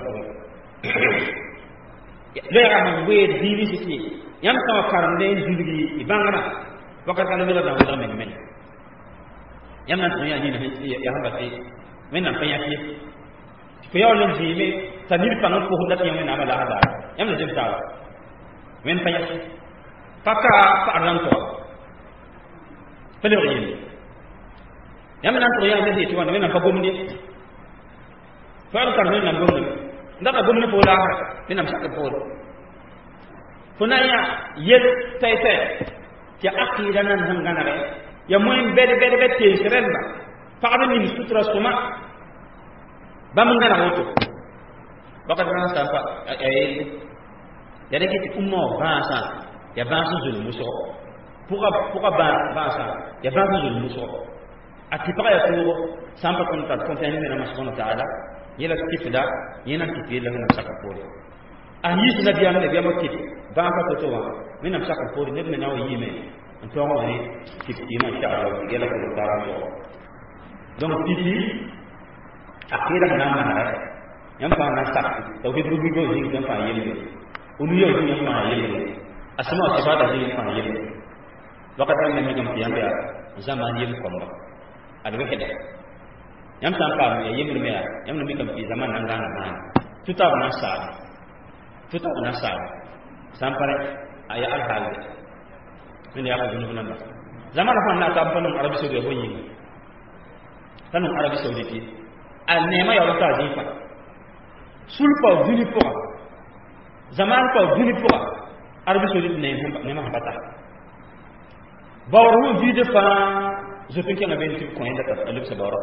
لا يا من ويل دي سي يمسح كارندين جوجي يبانغنا وقت كان ويل دا من من yamna tunya ni ya hamba ti menna fanya ti ko yaw len ji me tanir pang ko hunda ti yamna mala hada yamna jëm taw men fanya ti paka fa arlan to pele yin yamna to ya de ti wana menna fa gomni fa kar menna gomni ndaka gomni fo la menna saka fo funaya yel tay tay ti aqida nan hangana re ya moy bede bede bede te serenda faade ni sutra suma bam ngana woto bakat na sampa ay ya de ki ummo baasa ya baasa zul muso puka puka ba baasa ya baasa zul muso ati pa ya turo sampa kon ta kon tani na masona taala yela tifda yena tifila na saka pore ayi na biya na biya makiti ba ka to to wa mina saka pore ne na wa yime então aí que tinha chave ela colocava donc titi akira nama na yang pa na sak to ke rubi go jing yang pa yele unu yo yang pa yele asma sifat jing pa yele wakati ni mega mpiambia zaman yele komba adwe kede yang sampa ya yele me yang mega mpi zaman nangana na tuta na sa tuta na sa sampai aya al hal من يا ابو بن نمبر زمان فانا تابن عربي سعودي بوني كان عربي سعودي كي النعمه يا وتا زيفا سولفا دوني بوا زمان كو دوني بوا عربي سعودي نعمه نعمه بتا باورو فيديو فا je pense qu'il y a bien tout coin de la luxe baro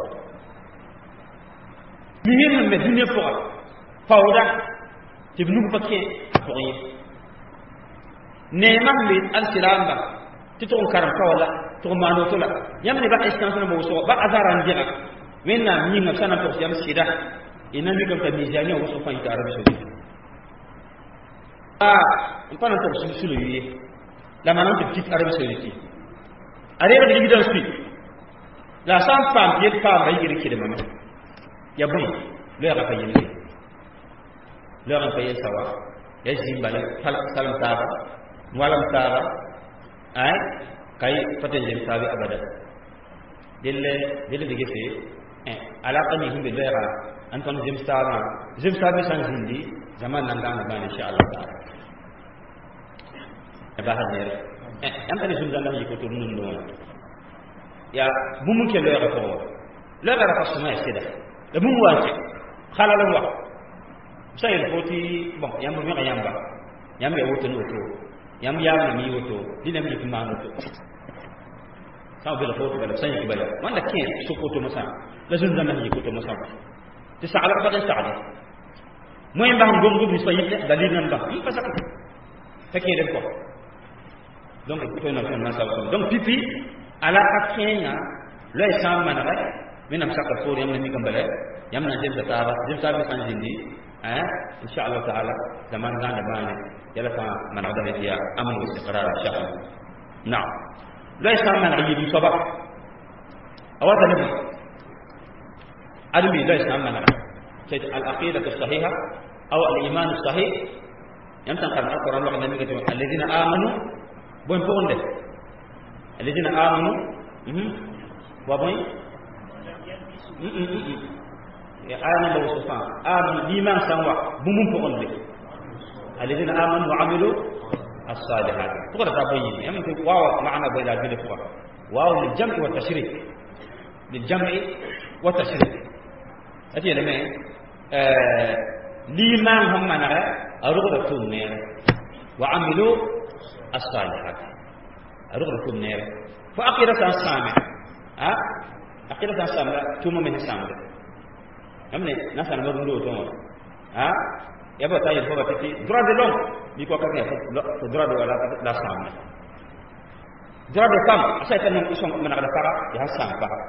mihim me dunia pour fawda tibnu pakke pour yi neema mi al-silamba titon karam kawala to mano to la yamni ba instance na mo so ba azaran dira wenna mi na sana to yam sida ina mi kam tamizania wo so fa ita arabi so ah mpana to sulu sulu yi la manon de petite arabi saoudite areba de gidan spi la sam fam pied fam ba yiri kide mama ya bui le ra fayen le ra fayen sawa ya zimbale salam taba walam taba ay kay fatel dem tabi abada dille dille de gese eh ala qani himbe lera anton jim taba jim tabi san zindi zaman nangana ba inshallah taala ba hadir eh am tane sun zaman yiko to nun non ya bumu ke lera ko lera ra fasuma sida da bumu wace khalala wa sayel foti bon yamba mi yamba yamba woto no to yam yam mi woto dina mi kuma no to sa bela foto bela sanya bela wanda ke sokoto masa la sun zaman yi koto masa ti sa'ala ba da sa'ala moy mbam gom gom ni sayid dalil nan ba yi pasaka take den ko donc ko na na sa donc pipi ala akenya le sam man ba من أمسك الفور يوم نمي كمبلة يوم نجيب تتابع جيب تابع سانجيني ها إن شاء الله تعالى زمان كان زمان يلا كان من عدم فيها أمن واستقرار إن شاء الله. نعم ليس من عيب صباح أود نبي أدمي ليس من عيب العقيدة الصحيحة أو الإيمان الصحيح يمكن قرن القرآن وقت النبي كتب الذين آمنوا بوين بوين ده الذين آمنوا وبوين يا آمن بوصفان آمن الإيمان سوا بوم بوين ده الذين آمنوا وعملوا الصالحات تقدر تبين يمكن واو معنى بين الجمع واو للجمع والتشريك للجمع والتشريك أتي لما الإيمان هم معنى أرغب النار وعملوا الصالحات أرغب النار فأقير سامع ها أقير سامع ثم من سامع يمني ناس المرلو توم ها يبغى تايل فوق تكي درا دلون بيكو كذا درا دولا لا سامع درا دكام أساي تنم إسم من هذا كارا يا سامع كارا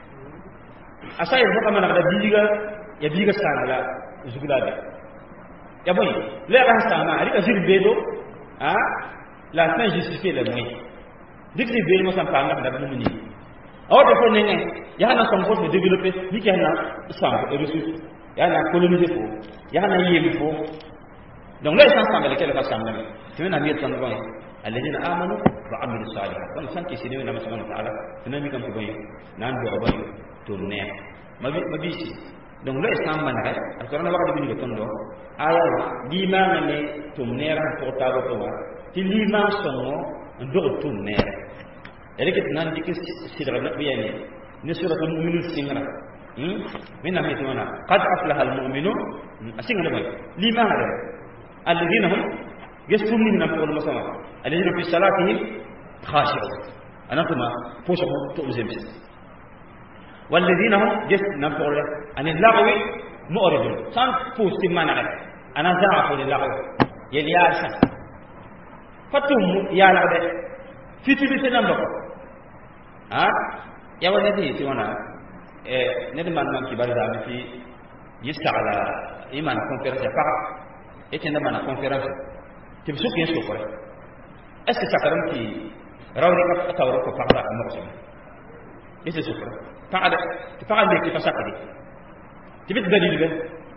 أساي فوق من هذا بيجا يبيجا سامع لا زغلا يا بوي لا راح سامع هذيك أزيد بيدو ها لا تنجي justifier le moyen dès que bien moi ça me parle là dans le niveau alors des fois n'est il y a un ensemble de développer dit qu'il y a un ensemble de ressources il y a un coloniser pour il y a un yémi pour donc là c'est ensemble lequel va s'amener tu veux n'amener ton bon الذين آمنوا وعملوا الصالحات donc ça qui c'est nous nous subhanahu wa ta'ala tu n'as mis comme bon nan do bon tourner ma ma bisi donc là c'est ensemble là alors on va regarder bien le ton do aya l'imam ne tourner pour tabo to ti l'imam songo ndo tourner eleke nan dik sidra na biyani ni suratul mu'minun singra hmm minna mituna qad aflaha al mu'minun asinga le l'imam alladhina hum yastumuna fi al-masama alladhina fi salatihim khashi'un anatuma posho to uzemse والذين هم يسنفون عن اللغو مؤردون سان فوست منع انا ضعف للغو يلي ياسا فتم يا لغو في تبي نمبر ها يا ولدي سوانا eh ندي man man kibar da fi yista'ala iman conférence fa ete na mana conférence tim su kin su ko est-ce que sakaram ki rawri ka tawro ko parla mo ko est-ce que su فعل فعل لك فسقدي تبي الدليل به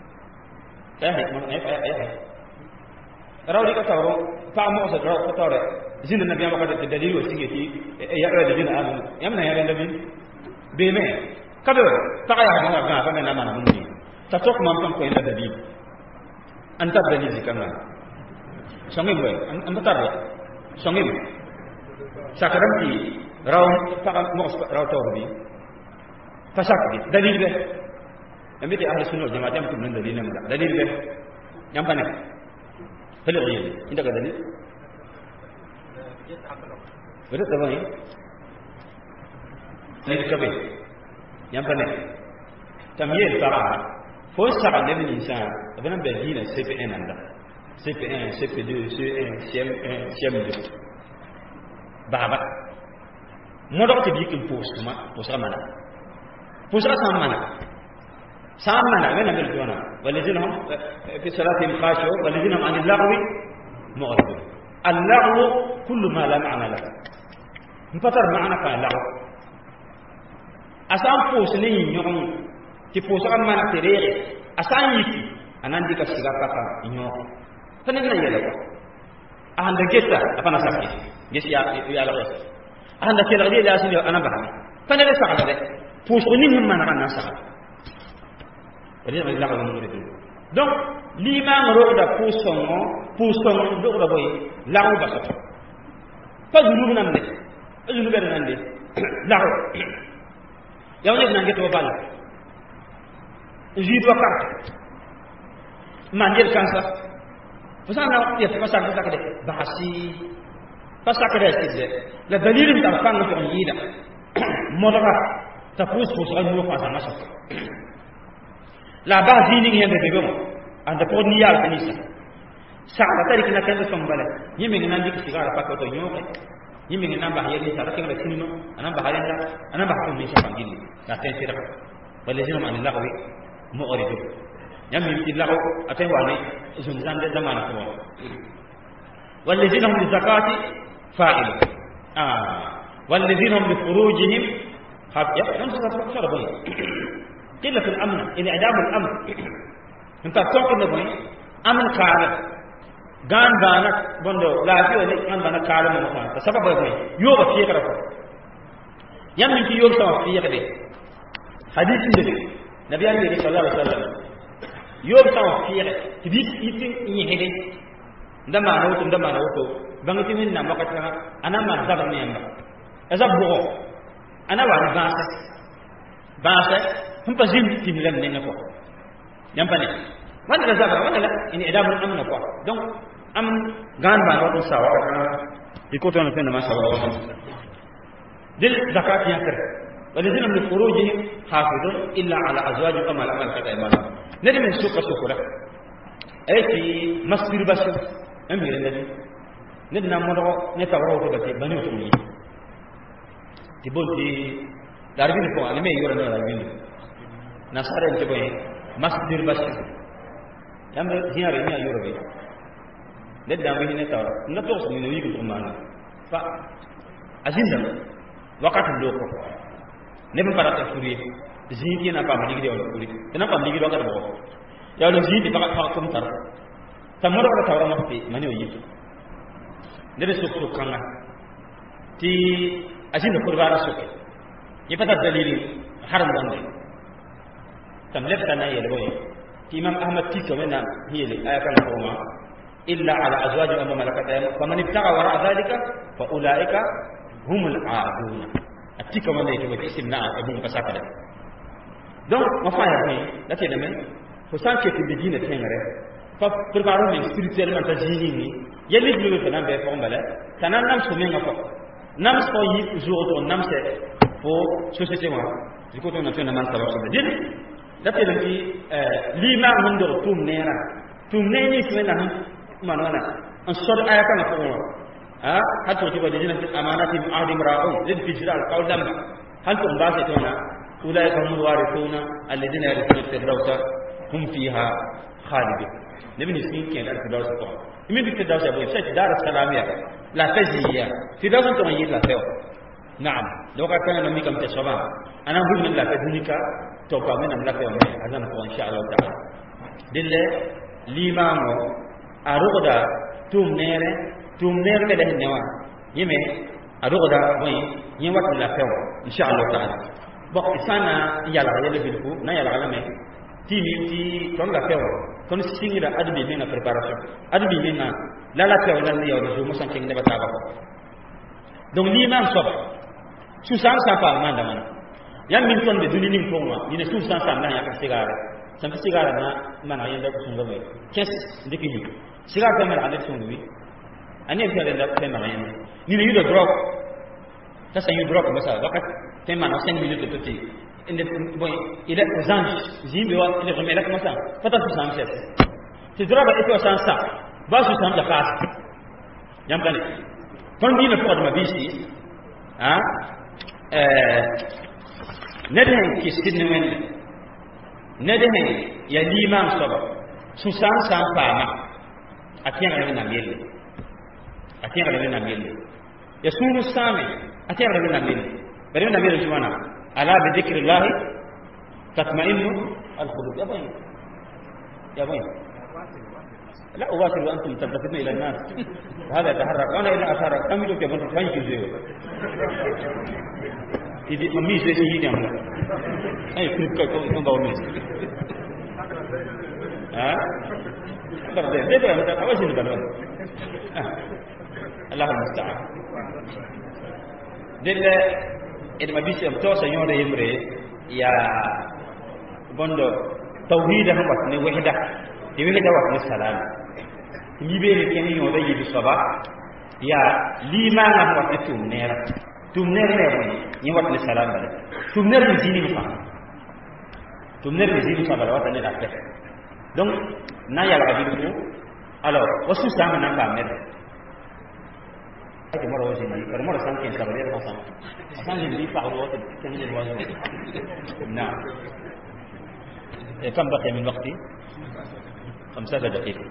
ايه ايه ايه راولي كتارو فعل موسى راو كتارو زين النبي ما قد الدليل وسيتي يا الذين امنوا يمنا يا النبي بما كبر فقيا ما كان فمن ما نمني تتوك ما كان كو الا دليل انت دليل كما سمي بو انت ترى سمي سكرمتي راو فقط موسى راو توربي فساكدي دليل به أمتى أهل السنة والجماعة يمكن من دليل من دليل به يوم بنا فلي غير عندك دليل بدأ تبغى دليل كبير يوم بنا تمييز ترى فوسع على الإنسان أبنا بدينا سي بي إن عنده سي بي إن سي بي deux سي إن سي إم إن سي إم deux بابا مودك تبيك البوست ما بوست ما فوسرا سامنا سامنا من الجونا والذين هم في صلاتهم خاشعون والذين هم عن اللغو معرضون اللغو كل ما لا معنى له نفتر معنى كان اللغو أسان فوسني يوم كي فوسرا معنى تريق أسان يكي أنا عندي كسيغا كاكا يوم فنجنا يلقى أهند جيتا أفنا ساكي جيس يا يا لغو أهند كي لغدي لاسين أنا بحمي فنجنا ساكي فوسونين هم من غنا سا ريما لا غنا نوري donc l'imam roda poussongo poussongo do do boy lawo basat fa dulu nam ne dulu ben nande lawo yaw ne nange to bal jido carte manjel kansa fasana ya fasana fasaka de bahasi fasaka de sije la dalil ta fanga ko yida modara تفوز فوز غير موقع زماشة لا بعض دينين هي بيجمع عند فوق نيال كنيسة ساعة تاريخ نكمل سوم بلا يمين ننديك سيجارة فكرة يوم yimi na ba yeli ta rakin da kinno anan ba halin da anan ba kun min shafan gini na tan sira walladina ma lillahi mu'ridu yami illahu atay wani sun zan da zamana ko walladina hum lizakati fa'ilun ah walladina hum li furujihim hafiz yan sarabun قلة الأمن انعدام الأمن انت تقول نبغي أمن كارث غان بانا بندو لا في ولا غان بانا كارث من مثلا السبب بقى يوم في كذا يوم من يوم سوا في كذا حديث النبي نبي الله صلى الله عليه وسلم يوم سوا في كذا تبي يتين يهدي ndama na wuto ndama na wuto bangati min na makata ana ma zaba ne yamba azab bo ana wa basa basa hum pa zim timilam ne na ko yamba ne wanda da zaba wanda la ini idamul amna ko donc am gan ba wato sawa iko to na fena ma sawa dil zakat ya kar walidina min furujihim hafizun illa ala azwajihim kama la malakat aymanuhum nadi min suqa sukura ayti masbir bashir amir nadi nadi na mo do ne tawro to bati bani to ni tibonti darbi ko ale me yoro na darbi nasara en boy masbir bashir yambe hiare ni yoro be nadi da bi ne taw na to ni wi ko man fa azinda wakati loko ne ba para ta furi zindi na pa mali gidi wala furi na pa mali gidi wakati bo ya lo zindi ba ka ko tar tamoro ka tawra mafti mani o yitu ne de sokko kanga ti azinda qurbana sokke ni pata dalili haram bande tam lefta na yele boy ti imam ahmad ti ko mena hiyele ayakan ko ma illa ala azwaji wa malakat ayman faman ibtaga wara dhalika fa ulaika humul aaduna atika wanda yake wata isim na abun kasaka da donc ma fa ya ni lati da men ko sanke ti bidina tengare fa preparo men spirituellement ta jini ni yeli bi ko nan be ko mbala tanan nam so men ngako nam so yi jour to nam se fo société wa diko to na tena man sabab so din lati da ki lima hundo tum nera tum neni ko na manwana an sor aya kan ko ها هل تجيب الذين في أمانات عهد امرأون ذل في جلال القول لم هل تنباسطون أولئك هم الوارثون الذين يرثون الفردوس هم فيها خالدون نبي نسمين كين الفردوس طبعا يمين الفردوس يا ابوي شيء دار السلامية لا تجزية فردوس انتم يجي لا تيو نعم لو كان نمي كم تشبه أنا أقول من لا تدنيك توقع من أملاك يوم هذا نقول إن شاء الله تعالى دل لما أرغدا توم نيره tum ner me dahin newa yime adogoda boy yin wat la few inshallah taala bok isana yalla yalla bilku na yalla la me timi ti ton la few ton singira adbi me na préparation adbi me na la la few la yow do mo sanking ne bata ba donc li man sob su sam sa pa man da man yam min ton de dunini ko ma ni ne su sam sam na ya ka sigara sam sigara na mana yenda ko sunga be kes ndiki ni sigara ta mala ale sungi ani fi da tema yin ni ne yudo drop ta sai yudo drop masa wakat tema na cinq minutes to ti inde boy ila zanj zimbi wa ila gemela masa fata su sam ses ti drop ito san sa ba su sam da kas yam kan kon dina ko da mabisi ha eh neden ki sidne men neden ya liman soba su sam sam pa ma akiyan na mele أتينا لنا ميل يسون السامي أتينا لنا ميل برينا ميل جوانا ألا بذكر الله تطمئن القلوب يا بوين يا بوين لا أواصل وأنتم تلتفتون إلى الناس وهذا يتحرك وأنا إذا أتحرك أميلوا كيف أنتم فاين كيزيو إذا أميز ليس يجي أملا أي كريب كي يكون ضوء ميز ها ده ده ده ده ده أوش ده الله المستعان دل إذا ما بيسي أمتوسا يوم يمري يا بندو توحيد هم وقت وحدة يبين ده وقت السلام يبين كأنه يوم ده يبي صباح يا لما هم وقت تومنير تومنير نيرون يوم وقت السلام بله تومنير مزيني مفا تومنير مزيني مفا بله وقت نيرك donc na yalla ga bidu alors wasu sama nan ba mer هذه مرة وجهي كان مرة سام كين سبعين خمسة عشان اللي يطلع الوقت كان الوزن. نعم. كم بقي من وقتي؟ خمسة دقائق.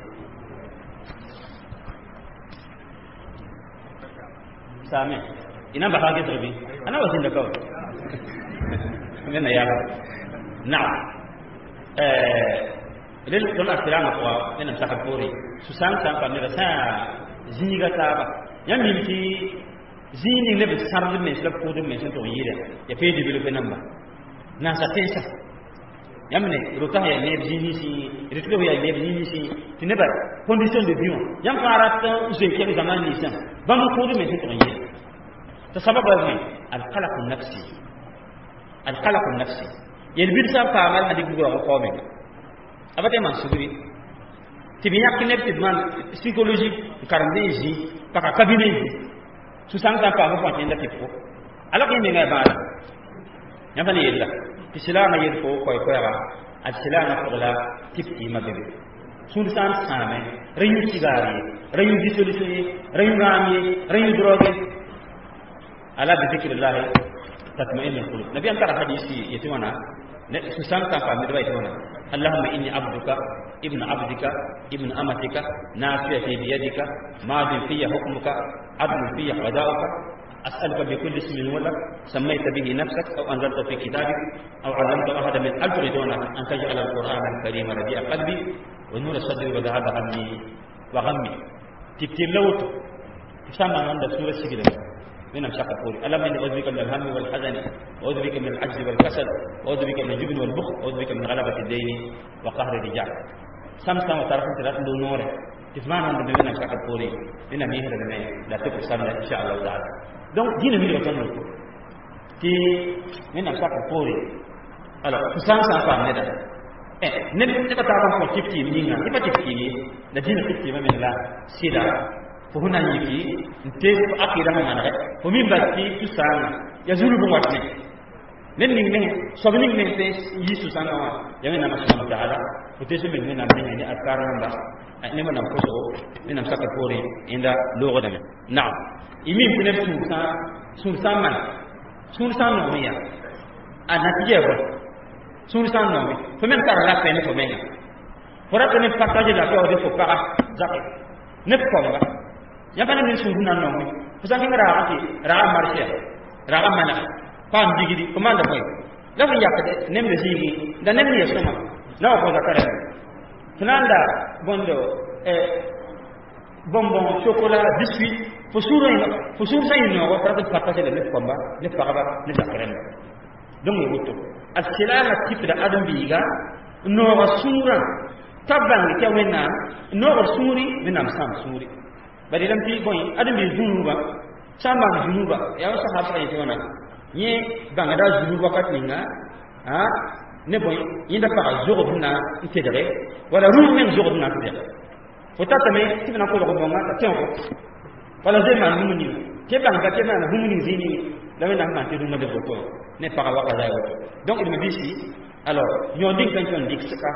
سامع. إنا بحاجة تربي. أنا وزن دكتور. من أيام. نعم. لل كل أكثران أقوى لنا مسافر كوري. سوسان سام كميرا سا زينيغا تابا. يمين في زيني لب سارد من سلب كود من سنتو ييرا. يفيد بيلو بنامبا. ناسا تيسا. yamne rota ya leb jini si ritlo ya leb jini si tineba condition de vie yam farat je ke zaman ni san bam ko de men to yi ta sababa ni al qalaq an nafsi al qalaq an nafsi yel bir sa fa mal hadi gura ko men abate man sugri tibiyak ki nek man psychologique karneji paka kabine su sang ta pa ko tin da tipo ala ke ni ga ba yam fa ni yella Islam ayat ko ko ko ya al-Islam qala tipti mabbe sultan same rayu cigari rayu disolution rayu ngami rayu drogue ala bi zikrillah tatma'innu qulub nabi antara hadisi yatimana ne sultan ta fa midwa yatimana allahumma inni abduka ibnu abdika ibnu amatika nasiyati bi yadika madin fiya hukmuka adlu fiya qada'uka أسألك بكل اسم ولك سميت به نفسك أو أنزلت في كتابك أو علمت أحدا من أجردون أن تجعل القرآن الكريم ربيع قلبي ونور صدري وذهب همي وغمي تكتلوت تسمى عند سورة سجدة من أمشاق القول ألم إني أعوذ بك من الهم والحزن وأعوذ بك من العجز والكسل وأعوذ بك من الجبن والبخل وأعوذ بك من غلبة الدين وقهر الرجال سمسا وطرفا ثلاث نور تسمى عند من أمشاق القول من أميهر لا تكسر إن شاء الله تعالى. Donc dina mi do tan ko ti nena sa ko pore alors tout ça ça pas neda eh ne ne pas ta ko tifti minga ne pas tifti ni da dina tifti ma men la sida fo huna yiki nte akida ma na fo min batti tout ça ya zulu bu watne nen ni ne so ni ne te yi su sana wa ya men na subhanahu wa ta'ala ko te so men na men ni akara ba ne ma na ko so nena sa ko pore inda logo da na'am imin tene sunsa sunsa man sunsa no ya anatiye ba sunsa no mi fo men tar la peine fo men fora tene partager la paix de fo para zaké ne ko ba ya bana min sundu nan no mi fo sa ngara ati ra marché ra mana pa ndigidi commande boy la fi yakade nem de sigi da nem ni soma na ko zakare tunanda bondo eh bonbon chocolat biscuit fusura ina fusura ina wa para partager le komba le paraba le zakren donc yoto al-silama type da adam biga no rasura taban ke wena no rasuri minam sam suri bari lam ti boy adam bi zunuba sama zunuba ya sahaba yi tona ni bangada zunuba katninga ha ne boy yinda para zurubna itedere wala rumen zurubna itedere potata me tina ko ko bonga ta tenko wala zema humuni ke banga ke na humuni zini la me na ma te dum de boto ne para wa kaza yoto donc il me dit si alors yo ding kan kan dik saka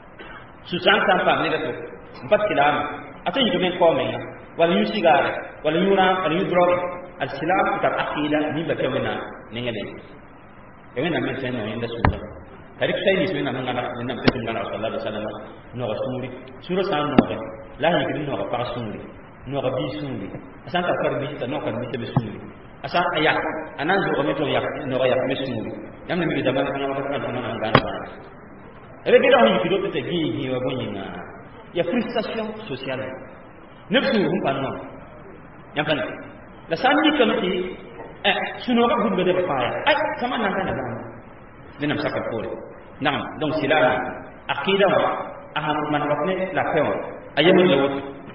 su san san pa ne gato mpat kilama ata yi men ko men wala yu sigara wala yu ran wala yu drogue al silam ta aqida ni ba kemena ne ngale kemena men sen no inda sunna tarik sai ni sunna nan ngana nan te sunna sallallahu alaihi wasallam no rasuli sura san no la yi kin no pa sunni no ga bi sunni asan ka far bi ta no ka bi te sunni asan aya anan zo meto ya no ga ya me sunni yam ne mi da ban kana ma kan kana nan gana ba ele bi da yi ki do te gi gi wa bonyina ya frustration sociale ne su hum pa no yam kan la sanni kan ti eh suno ga gudbe de pa ya ai sama nan kana ba dina saka pore nam donc silama aqida wa aham man wakne la pewa ayamu lewut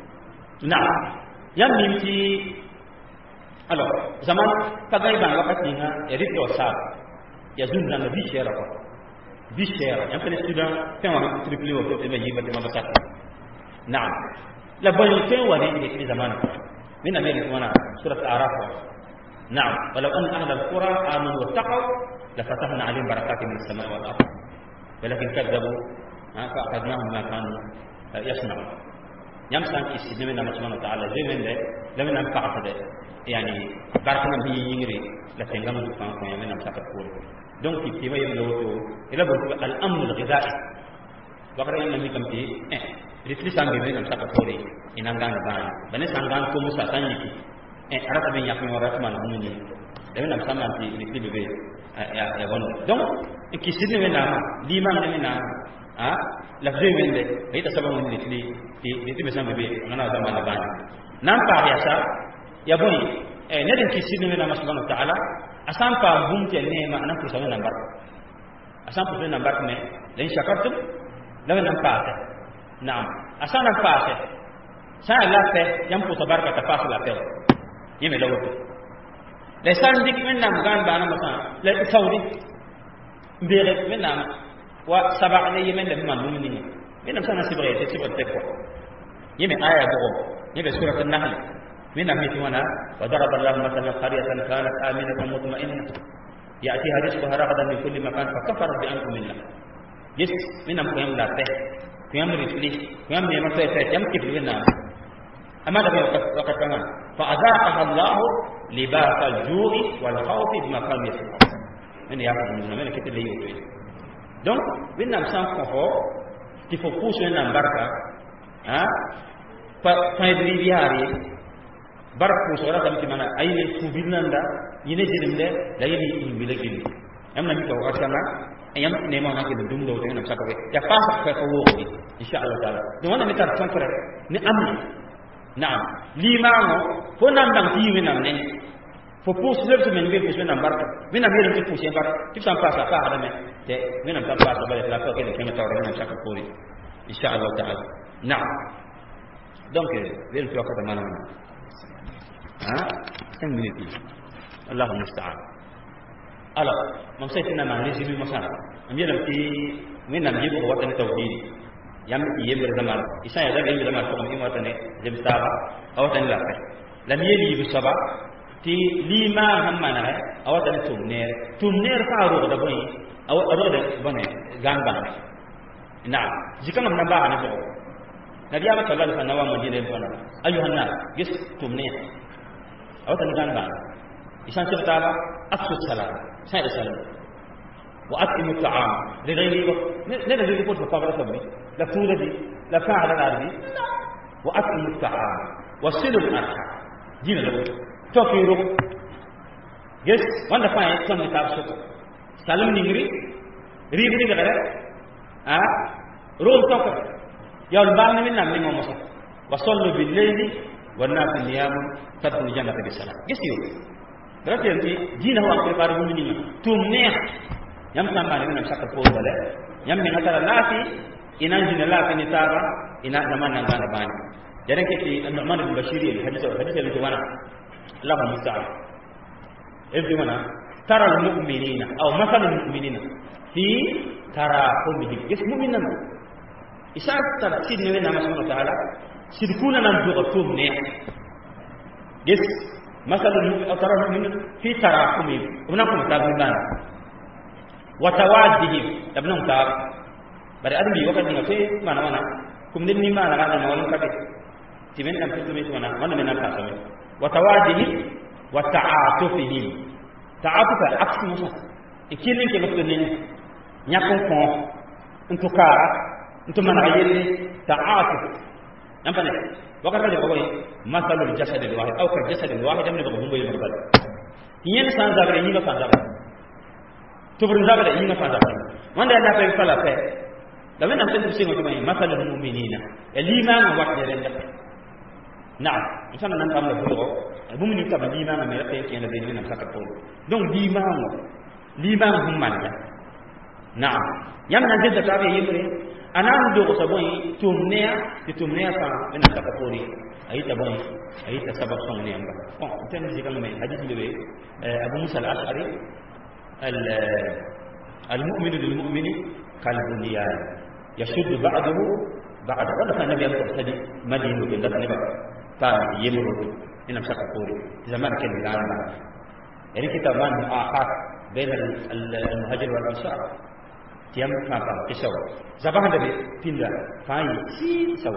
nam yam minti alors zaman tagay ban wakati nga erito sa ya zunna na bishera ko bishera yam pele student pewa triple wa ko be yiba de mabakat nam la bonité wa ni fi zaman min amel wana surat araf نعم ولو أن أهل القرى آمنوا واتقوا لفتحنا عليهم بركات من السماء والأرض ولكن كذبوا فأخذناهم ما كانوا يصنعون يام سان كي سيدنا من الله سبحانه وتعالى زي من ده لم نام فاعت ده يعني باركنا بي ينغري لا تنغام دو فان كون يام نام ساكر فول دونك كي تيما يم لو تو الى بو الامن الغذائي وقرا ان مي كم تي ريفلي سانغي من نام ساكر فول ان انغان بان بني سانغان كو موسى تاني eh arata be yakni wara man humuni dawe nam samam ti ni klibe be ya ya bon donc ki sidne me nama liman me nama ah la fre men de ay ta sabam ni li ti ti be sambe be ngana da man ban nam pa ya sa ya boni eh ne den ki sidne me nama subhanahu wa ta'ala asam pa bum te ne ma nan ko sa nambar asam ko nambar me den shakartum dawe nam pa ta naam asana pa ta sa la fe yam ko tabaraka ta fa la fe yeme la woto la san dik men nam gan bana ma san la sawdi mbere men nam wa sab'a ne yemen da man dum ni men nam sana sibre te sibre te ko yeme aya go yeme surat an-nahl men nam mi wana wa daraba Allah mathalan qaryatan kanat aminatan mutma'innah ya'tiha rizquha ragadan min kulli makan fa kafarat bi ankum billah yes men nam ko yam la te ko yam rifli ko yam ne ma te te yam kibli men nam أماذا وقد كمان فأذاقها الله لباس الجوع والخوف بما كانوا يصنعون من يأخذ من من كتير ليه يقول donc when nam sans confort il faut pousser un embarque hein pa pa driviari bark pousser la tam timana ay ne fubilnanda yene jirimde da yini imbile gini am na mi ko akana ayam ne ma nak dum do te nam sakabe ya fa fa ko wo insha Allah taala do wona mi tar contre ni am نعم ليمانو فو نام دان تي وي نام ني فو بوس لب من بي بوس نام بارك وي نام يرم تي بوس بارك تي سان باسا فا هذا مي تي وي نام تام باسا بالي لا فو كده كيما تاور نام شاك كوري ان شاء الله تعالى نعم دونك ويل في وقت ما نام ها كم مينيتي الله المستعان الا ما سيتنا ما نجي بي مسانا ام يرم تي وي نام يبو وقت التوحيد yam yember zaman isa ya daga yember zaman ko mi wata ne dem saba awata ni la fe lam yeli bi saba ti lima hamana re awata ni tumner tumner fa ro da boy aw ro da bone gamba na jikam na ba ne ko nabi ya sallallahu alaihi wasallam wa madina ko na ayuhan nas gis tumner awata ni gamba isan sirtaba afsu salam sai salam وأطعم الطعام لغيره لا لا يقول فقرة سبي لا تولدي لا فاعل الأرضي وأطعم الطعام وصل الأرحام دين له توفيره يس وانا فاين كم تابسط سلام نيجري ريب نيجري غير آه رول توكر يا البان من نام نيم ومسك وصلوا بالليل والناس نيام تدخل الجنة بسلام يس يو berarti nanti jin hawa prepare bumi ni tumne yam samba ni nam sakal fo wala yam mi natara lati ina jina lati ni tara ina zaman nan kana bani jaren ke ti Nu'man bin Bashir hadith hadith li wana Allahu musta'an ibdi wana tara al mu'minina aw masal al mu'minina fi tarahumihim yes mu'minan isa tar sidni na subhanahu wa ta'ala sidkuna nan duqatum ne yes masal al tara al mu'minin fi tarahumihim unakum tabuna وتوادهم ابنهم تاب bari adum bi wakati nga fe mana mana kum ni mana kana na wala kade timen am tutu mi sona wala men ka sama wa tawadihi wa ta'atufihi ta'atufa aksu musa ikilin ke ngakto ni nyakon ko ntu kara ntu mana yelle ta'atuf nampane wakati ko boy masalul jasad al wahid aw ka jasad al wahid am ni ko humboy marbal yen san zabre ni ba san zabre tubun zabre ni na san zabre wanda na fa fala fa da men am tan tusin ko may masalul mu'minina liman wa wajjaren da na'am insana nan tam la bulo bu mu ni ka liman ma la tay ken da ni na saka to donc liman liman hum man na'am yam nan jidda ta be yimre anam do ko sabon tumneya ti tumneya fa ina saka to ni ayi tabon ayi ta sabab son ne amba bon tan ji kan may hadith be abu musa al-ash'ari al al-mu'minu lil mu'mini kal bunyan يشد بعضه بعض ولا كان النبي يقول تدي مدينه بالله نبا كان يمر ان مسك قولي زمان كان الان يعني كتاب من آخر بين المهاجر والانصار تيام كان كسو زبان النبي تيندا فاي سي سو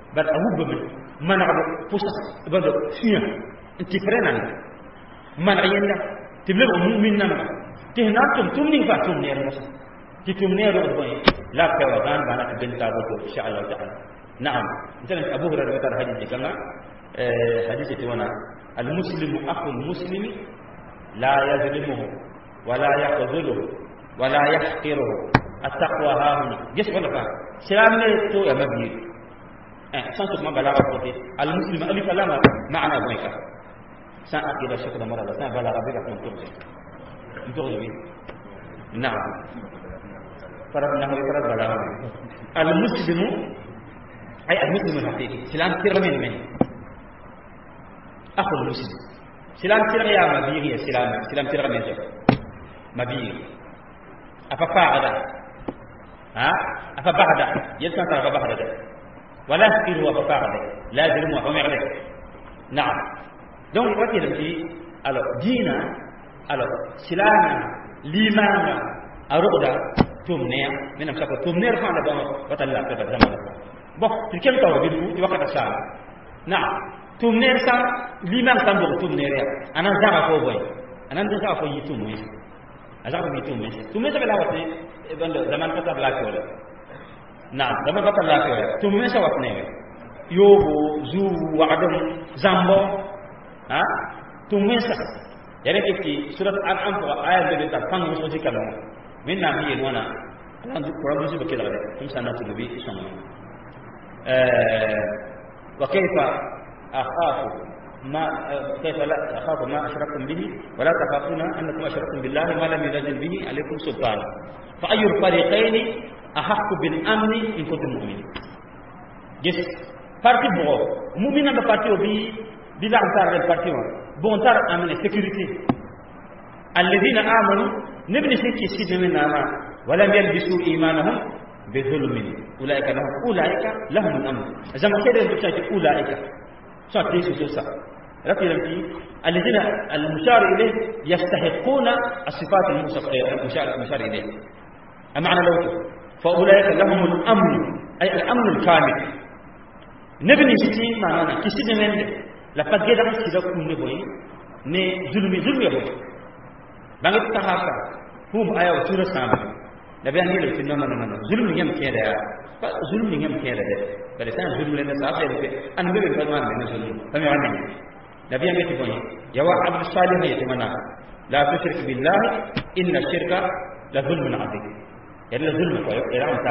bal awu be man rabu pusa bado fiya inti frena man ayenda tiblu mu'min nan tihna tum tum ni fa tum ne rasul ti tum ne ro boy la ka wa gan bana bin ta go insha Allah ta'ala na'am misalan Abu Hurairah kata hadis kama eh hadis itu wana al muslimu akhul muslimi la yazlimuhu wala yaqdhuluhu wala yahqiruhu at-taqwa hauna gis wala fa salam ne to ya mabi eh sans ma balaga côté al muslim alif lam ma'ana boy ka sa akida shakla marada sa balaga bi ka ton to to na'am فربنا هو فرد بلا المسلم أي المسلم الحقيقي سلام كرم من من أخو المسلم سلام كرم يا مبيري سلام سلام كرم من جو مبير أففاعد ها أفبعد يلسان ترى أفبعد ولا تكير هو أفبعد لا ظلم وحمر نعم دون وقت التي على دينا على سلام ليمان أرقدا tumne menam sako tumne fa na ba watalla ka zaman bo ti kem taw bi du wakata sa na tumne sa liman tan do tumne re anan zara ko boy anan da sa ko yi tumwe azaka bi tumwe tumne sa bela wate bando zaman ka tabla ko na zaman ka tabla ko tumne sa watne yobo zu wa'adum zambo ha tumne sa yare ki surat al-an'am ko ayat de ta fang so ci kala من ناحية وانا أنا قرآن بيجي بكذا غير كم سنة تلبي إسمه وكيف أخاف ما كيف لا أخاف ما أشركتم به ولا تخافون أنكم أشركتم بالله ما لم ينزل به عليكم سلطان فأي الفريقين أحق بالأمن إن كنتم مؤمنين جس parti bo mu'mina ba parti obi bila antar del parti bon tar amene sécurité الذين آمنوا نبني سكي سيد من نعمة ولم يلبسوا إيمانهم بظلم أولئك لهم أولئك لهم الأمن إذا ما كده يقول أولئك صار تيسو سوسا رفي لمتي الذين المشار إليه يستحقون الصفات المشار المشار إليه معنى لو فأولئك لهم الأمن أي الأمن الكامل نبني سكي معنا كسيد من لقد جد سيدا كون نبوي ne zulmi zulmi yabo bangi tahasa hum aya sura sama nabi an yele tinna man man zulmi ngam kede ya zulmi ngam kede de bari san zulmi le sa fe de an be be man ne zulmi fami wandi nabi an yete boni ya wa abd salih yete mana la tushrik billah inna shirka la zulmun azim yalla zulmi ko ira anta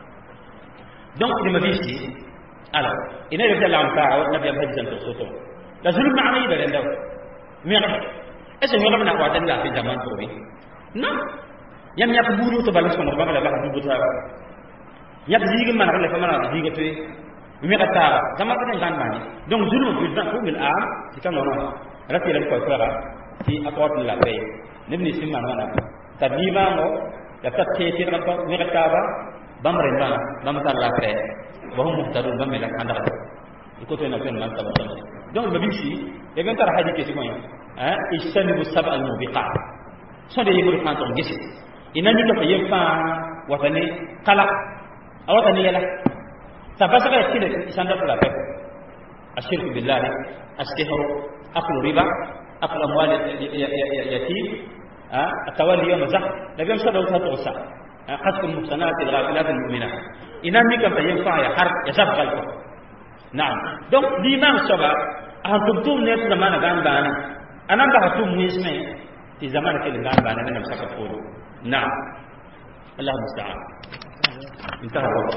donc ni mabisi alors ina yete la anta nabi an hajjan soto la zulmi ma'ani be ndaw merde est-ce que ngam na ko tan la fi zaman ko bi non yam yak buru to balas ko ba la ba bu ta yak zigi man la fa man zigi to mi ka ta zaman ko tan bani donc zulmu bi dan ko bil am ci kan non rafi lam ko fara ci akot la bay nimni simman wana tabiba mo ya ta te ti ran ko mi ka ta ba bam ren ba bam ta la fe ba hum muhtadun bam la kanda ko to na fen man ta ba donc ba bi ci e ben tar haji ke ci moy hein istanibu sab'a al-mubiqat so de yimul kan ton gisi inani do yem fa watani kala awatani yala tabasa ka kile isanda pula pe ashirku billahi astihru aklu riba aklu amwal yatim ha atawali yawm zah nabi sallallahu alaihi wasallam qasf al-muhsanat al-ghafilat al-mu'minat inani kan yem fa ya har ya sabqal ko na'am donc l'imam saba antum tum ne zamana gan bana أنا بحثوا ميزمة في زمان كل الآن بعدين أنا مسافر فورو نعم الله المستعان انتهى الوقت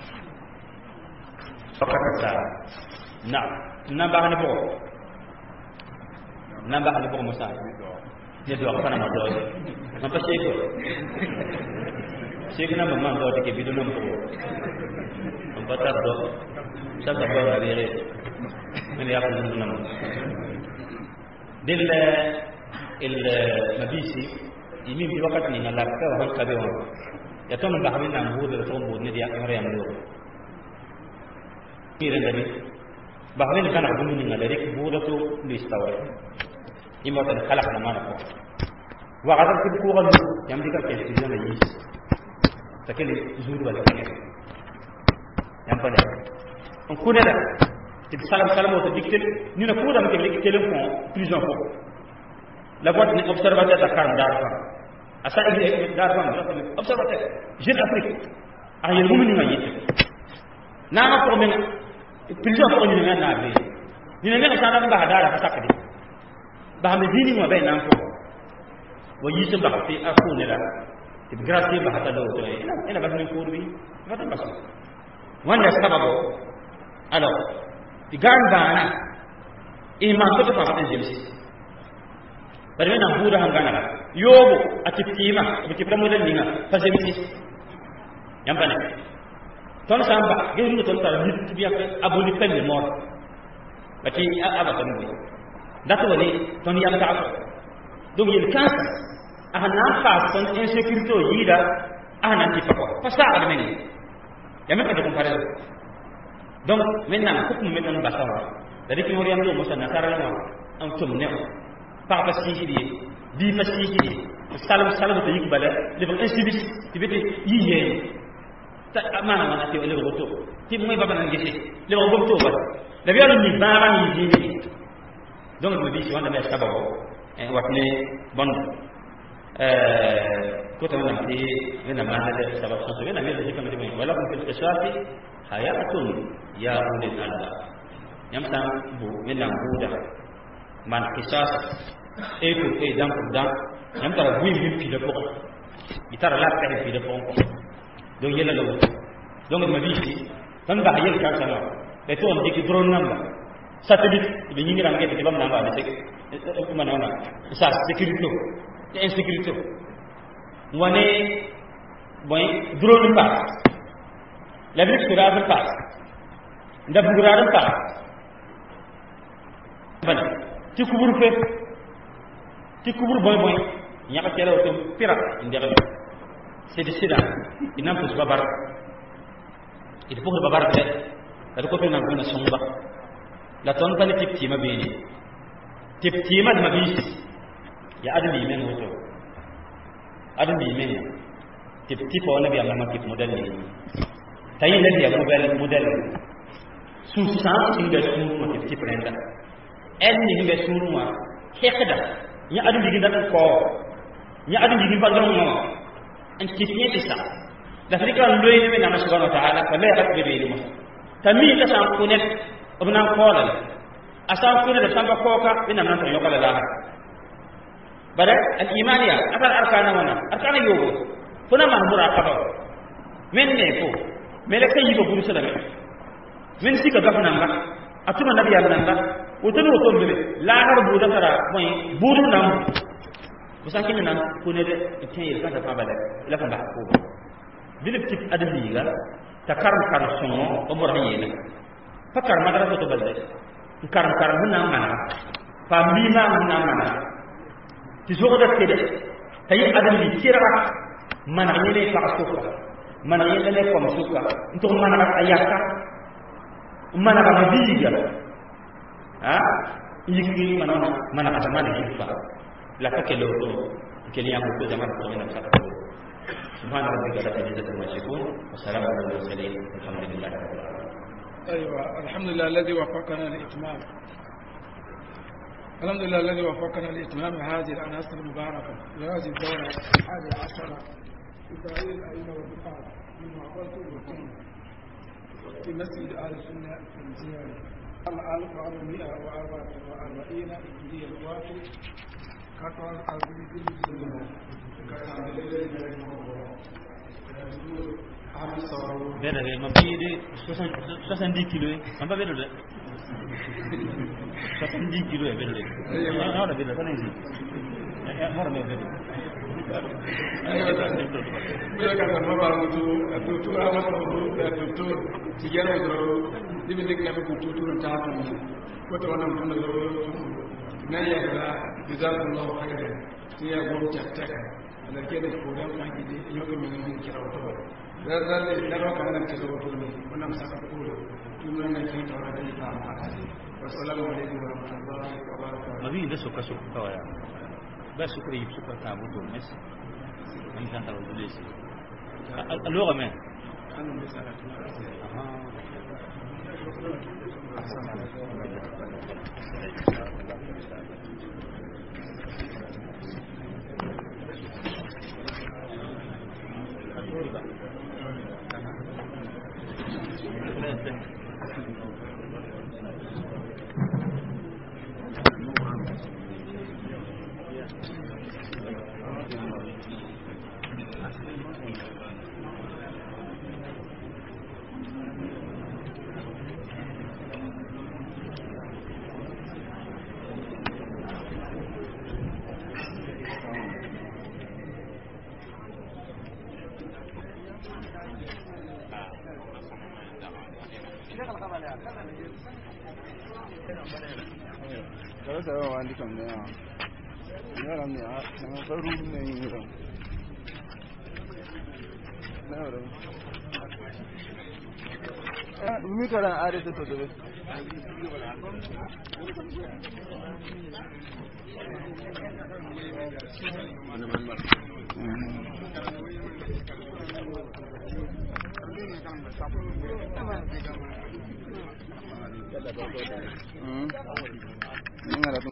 فقط الساعة نعم نعم بحث نبغى نعم بحث نبغى مساعد يدعو أخوانا ما دعوه ما بشيكو شيكنا مما دعوه كي بدون نبغى ما بتردو شاب دعوه غيره من يأخذ من نبغى دل المبيسي يمين في وقت من الله كذا هم كذا هم يتم بحمين عن هود الفون بود ندي أمري أملو كيرن دبي بحمين كان عبون من الله بودة تو ليستوى إما تنخلق نمان أكو وعدم كل كوغل يمدي كان كيسيزان يجيس تكلي زور ولا كنير يمبلا on connaît là ti salam salam to dicté ni na ko dam ke dicté le fond prison ko la boîte ni observateur Dakar Darfan asa il Darfan observateur jeune Afrique a yel mu ni ma yité na ma ko men prison ko ni na na be ni na ne sa na ba dara ka sakade ba me dini mo be nan ko wa yisum ba fi aku ne la ti grazie ba hata do to ina ina ba ni ko bi ba ta ba wanda sababu alors ti gambana iman ko to fa ta jemsi bari na buda hangana yobo atitima bitima modan ninga fa jemsi yambane ton samba gelu ton tar nit biya abuli pelle mor bati aba ton boy dato woni ton yam ta donc yel kansa ahna fa ton insécurité yida ahna ti fa ko fa sa admen yamé ko comparer donc maintenant ko mo meton basawa dadi ko yam do mo sa nasara la am tum ne par ba ci ci bi fa ci ci salam salam to yik bala le ba insibi ti beti yiye ta amana wana ti le go to ti moy baba nan gisi le go to ba da bi ni baba ni ji donc mo bi ci wanda me sababo en watne bon euh ko to nan ti ina ma hada sabab so ina me le kam ti wala kun fil qisasi hayatun ya ulil albab yam tam bu ina buda man qisas e ko e dam ko dam yam tara bu mi fi de ko bitara la ka fi de ko donc yela lo donc ma bi ci tan ba yel ka sana be to on diki drone namba satellite be ñi ngi ram ngeen di bam namba be sek ko man ona sa sécurité et insécurité wane boy drone pa la bi ko ra pa ndab ko ra pa ban ci kubur fe ci kubur boy boy ñaka téré ko pira indi xal c'est de sida ina ko babar il faut que babar fe da ko fe na ko na somba la ton tan tip tima be ni tip tima ma bi ya adami men woto adami men tip tipo na bi amma tip model ni tayi na dia model model su sa inga su ma tip tip renda en ni inga su ma hekda ya adami gi dan ko ya adami gi ba ngam mo en tip ni tisa da frika loy ni na subhanahu wa ta'ala fa la yakbe be ni mo tammi ta sa ko ne obna kola asa ko ne da samba koka ina nan to yokala la bara al imaniya atal arkana wana arkana yogo funa mahmura qaba men ne ko mele kay yibo buru salame men sika gafna nga atuma nabi ya nan ba wotono woto mele la har bu da tara moy buru nam musakin nan ko ne de tin ka ta fabale la fa ba ko bilip tip adami ga takaram kar songo o mo rahiyene fakar madrasa to balde karam karam na mana fa mima na mana ti zogo da kede tay adam bi tira mana yele fa suka mana yele ko suka nto mana ayaka mana ba biga ha yiki mana mana atamani hifa la fakelo to kele ya ko zaman ko na sa سبحان ربك رب العزة عما يصفون وسلام على المرسلين والحمد لله رب العالمين. أيوة الحمد لله الذي وفقنا لإتمام الحمد لله الذي وفقنا لإتمام هذه العناصر المباركة لهذه الدورة الحادية عشرة في تعليم الأئمة والدفاع مما قلت لكم في مسجد أهل السنة في الزيارة ألف وأربعمائة وأربعين هجرية الوافي كتر العزيز المسلمين Bene, ma piedi soixante-dix kilos, non va vedere. soixante-dix kilos è vedere. No, ora vedo, non esiste. Ora me vedo. Bila kata mama itu, itu awal itu, itu sejarah itu, di mana kita itu itu tahu ni. Kota orang pun itu, naya kita, jazakallah khairan. Dia gom cak cak. Ada kita program lagi di, yang kami ini kira betul. Rasa ni kalau kalian kira betul ni, mana masalah betul. Cuma nak kita orang ini faham apa. Wassalamualaikum warahmatullahi wabarakatuh. Nabi dah suka suka ya. Dah suka ibu suka tahu betul mas. Kami kan tahu dulu sih. Alur men. Kan bisa. Kalau saya orang di sana, ni orang ni, orang baru ni orang. Nah orang. Eh, bumi kalau ada tu tu. Hmm. Hmm.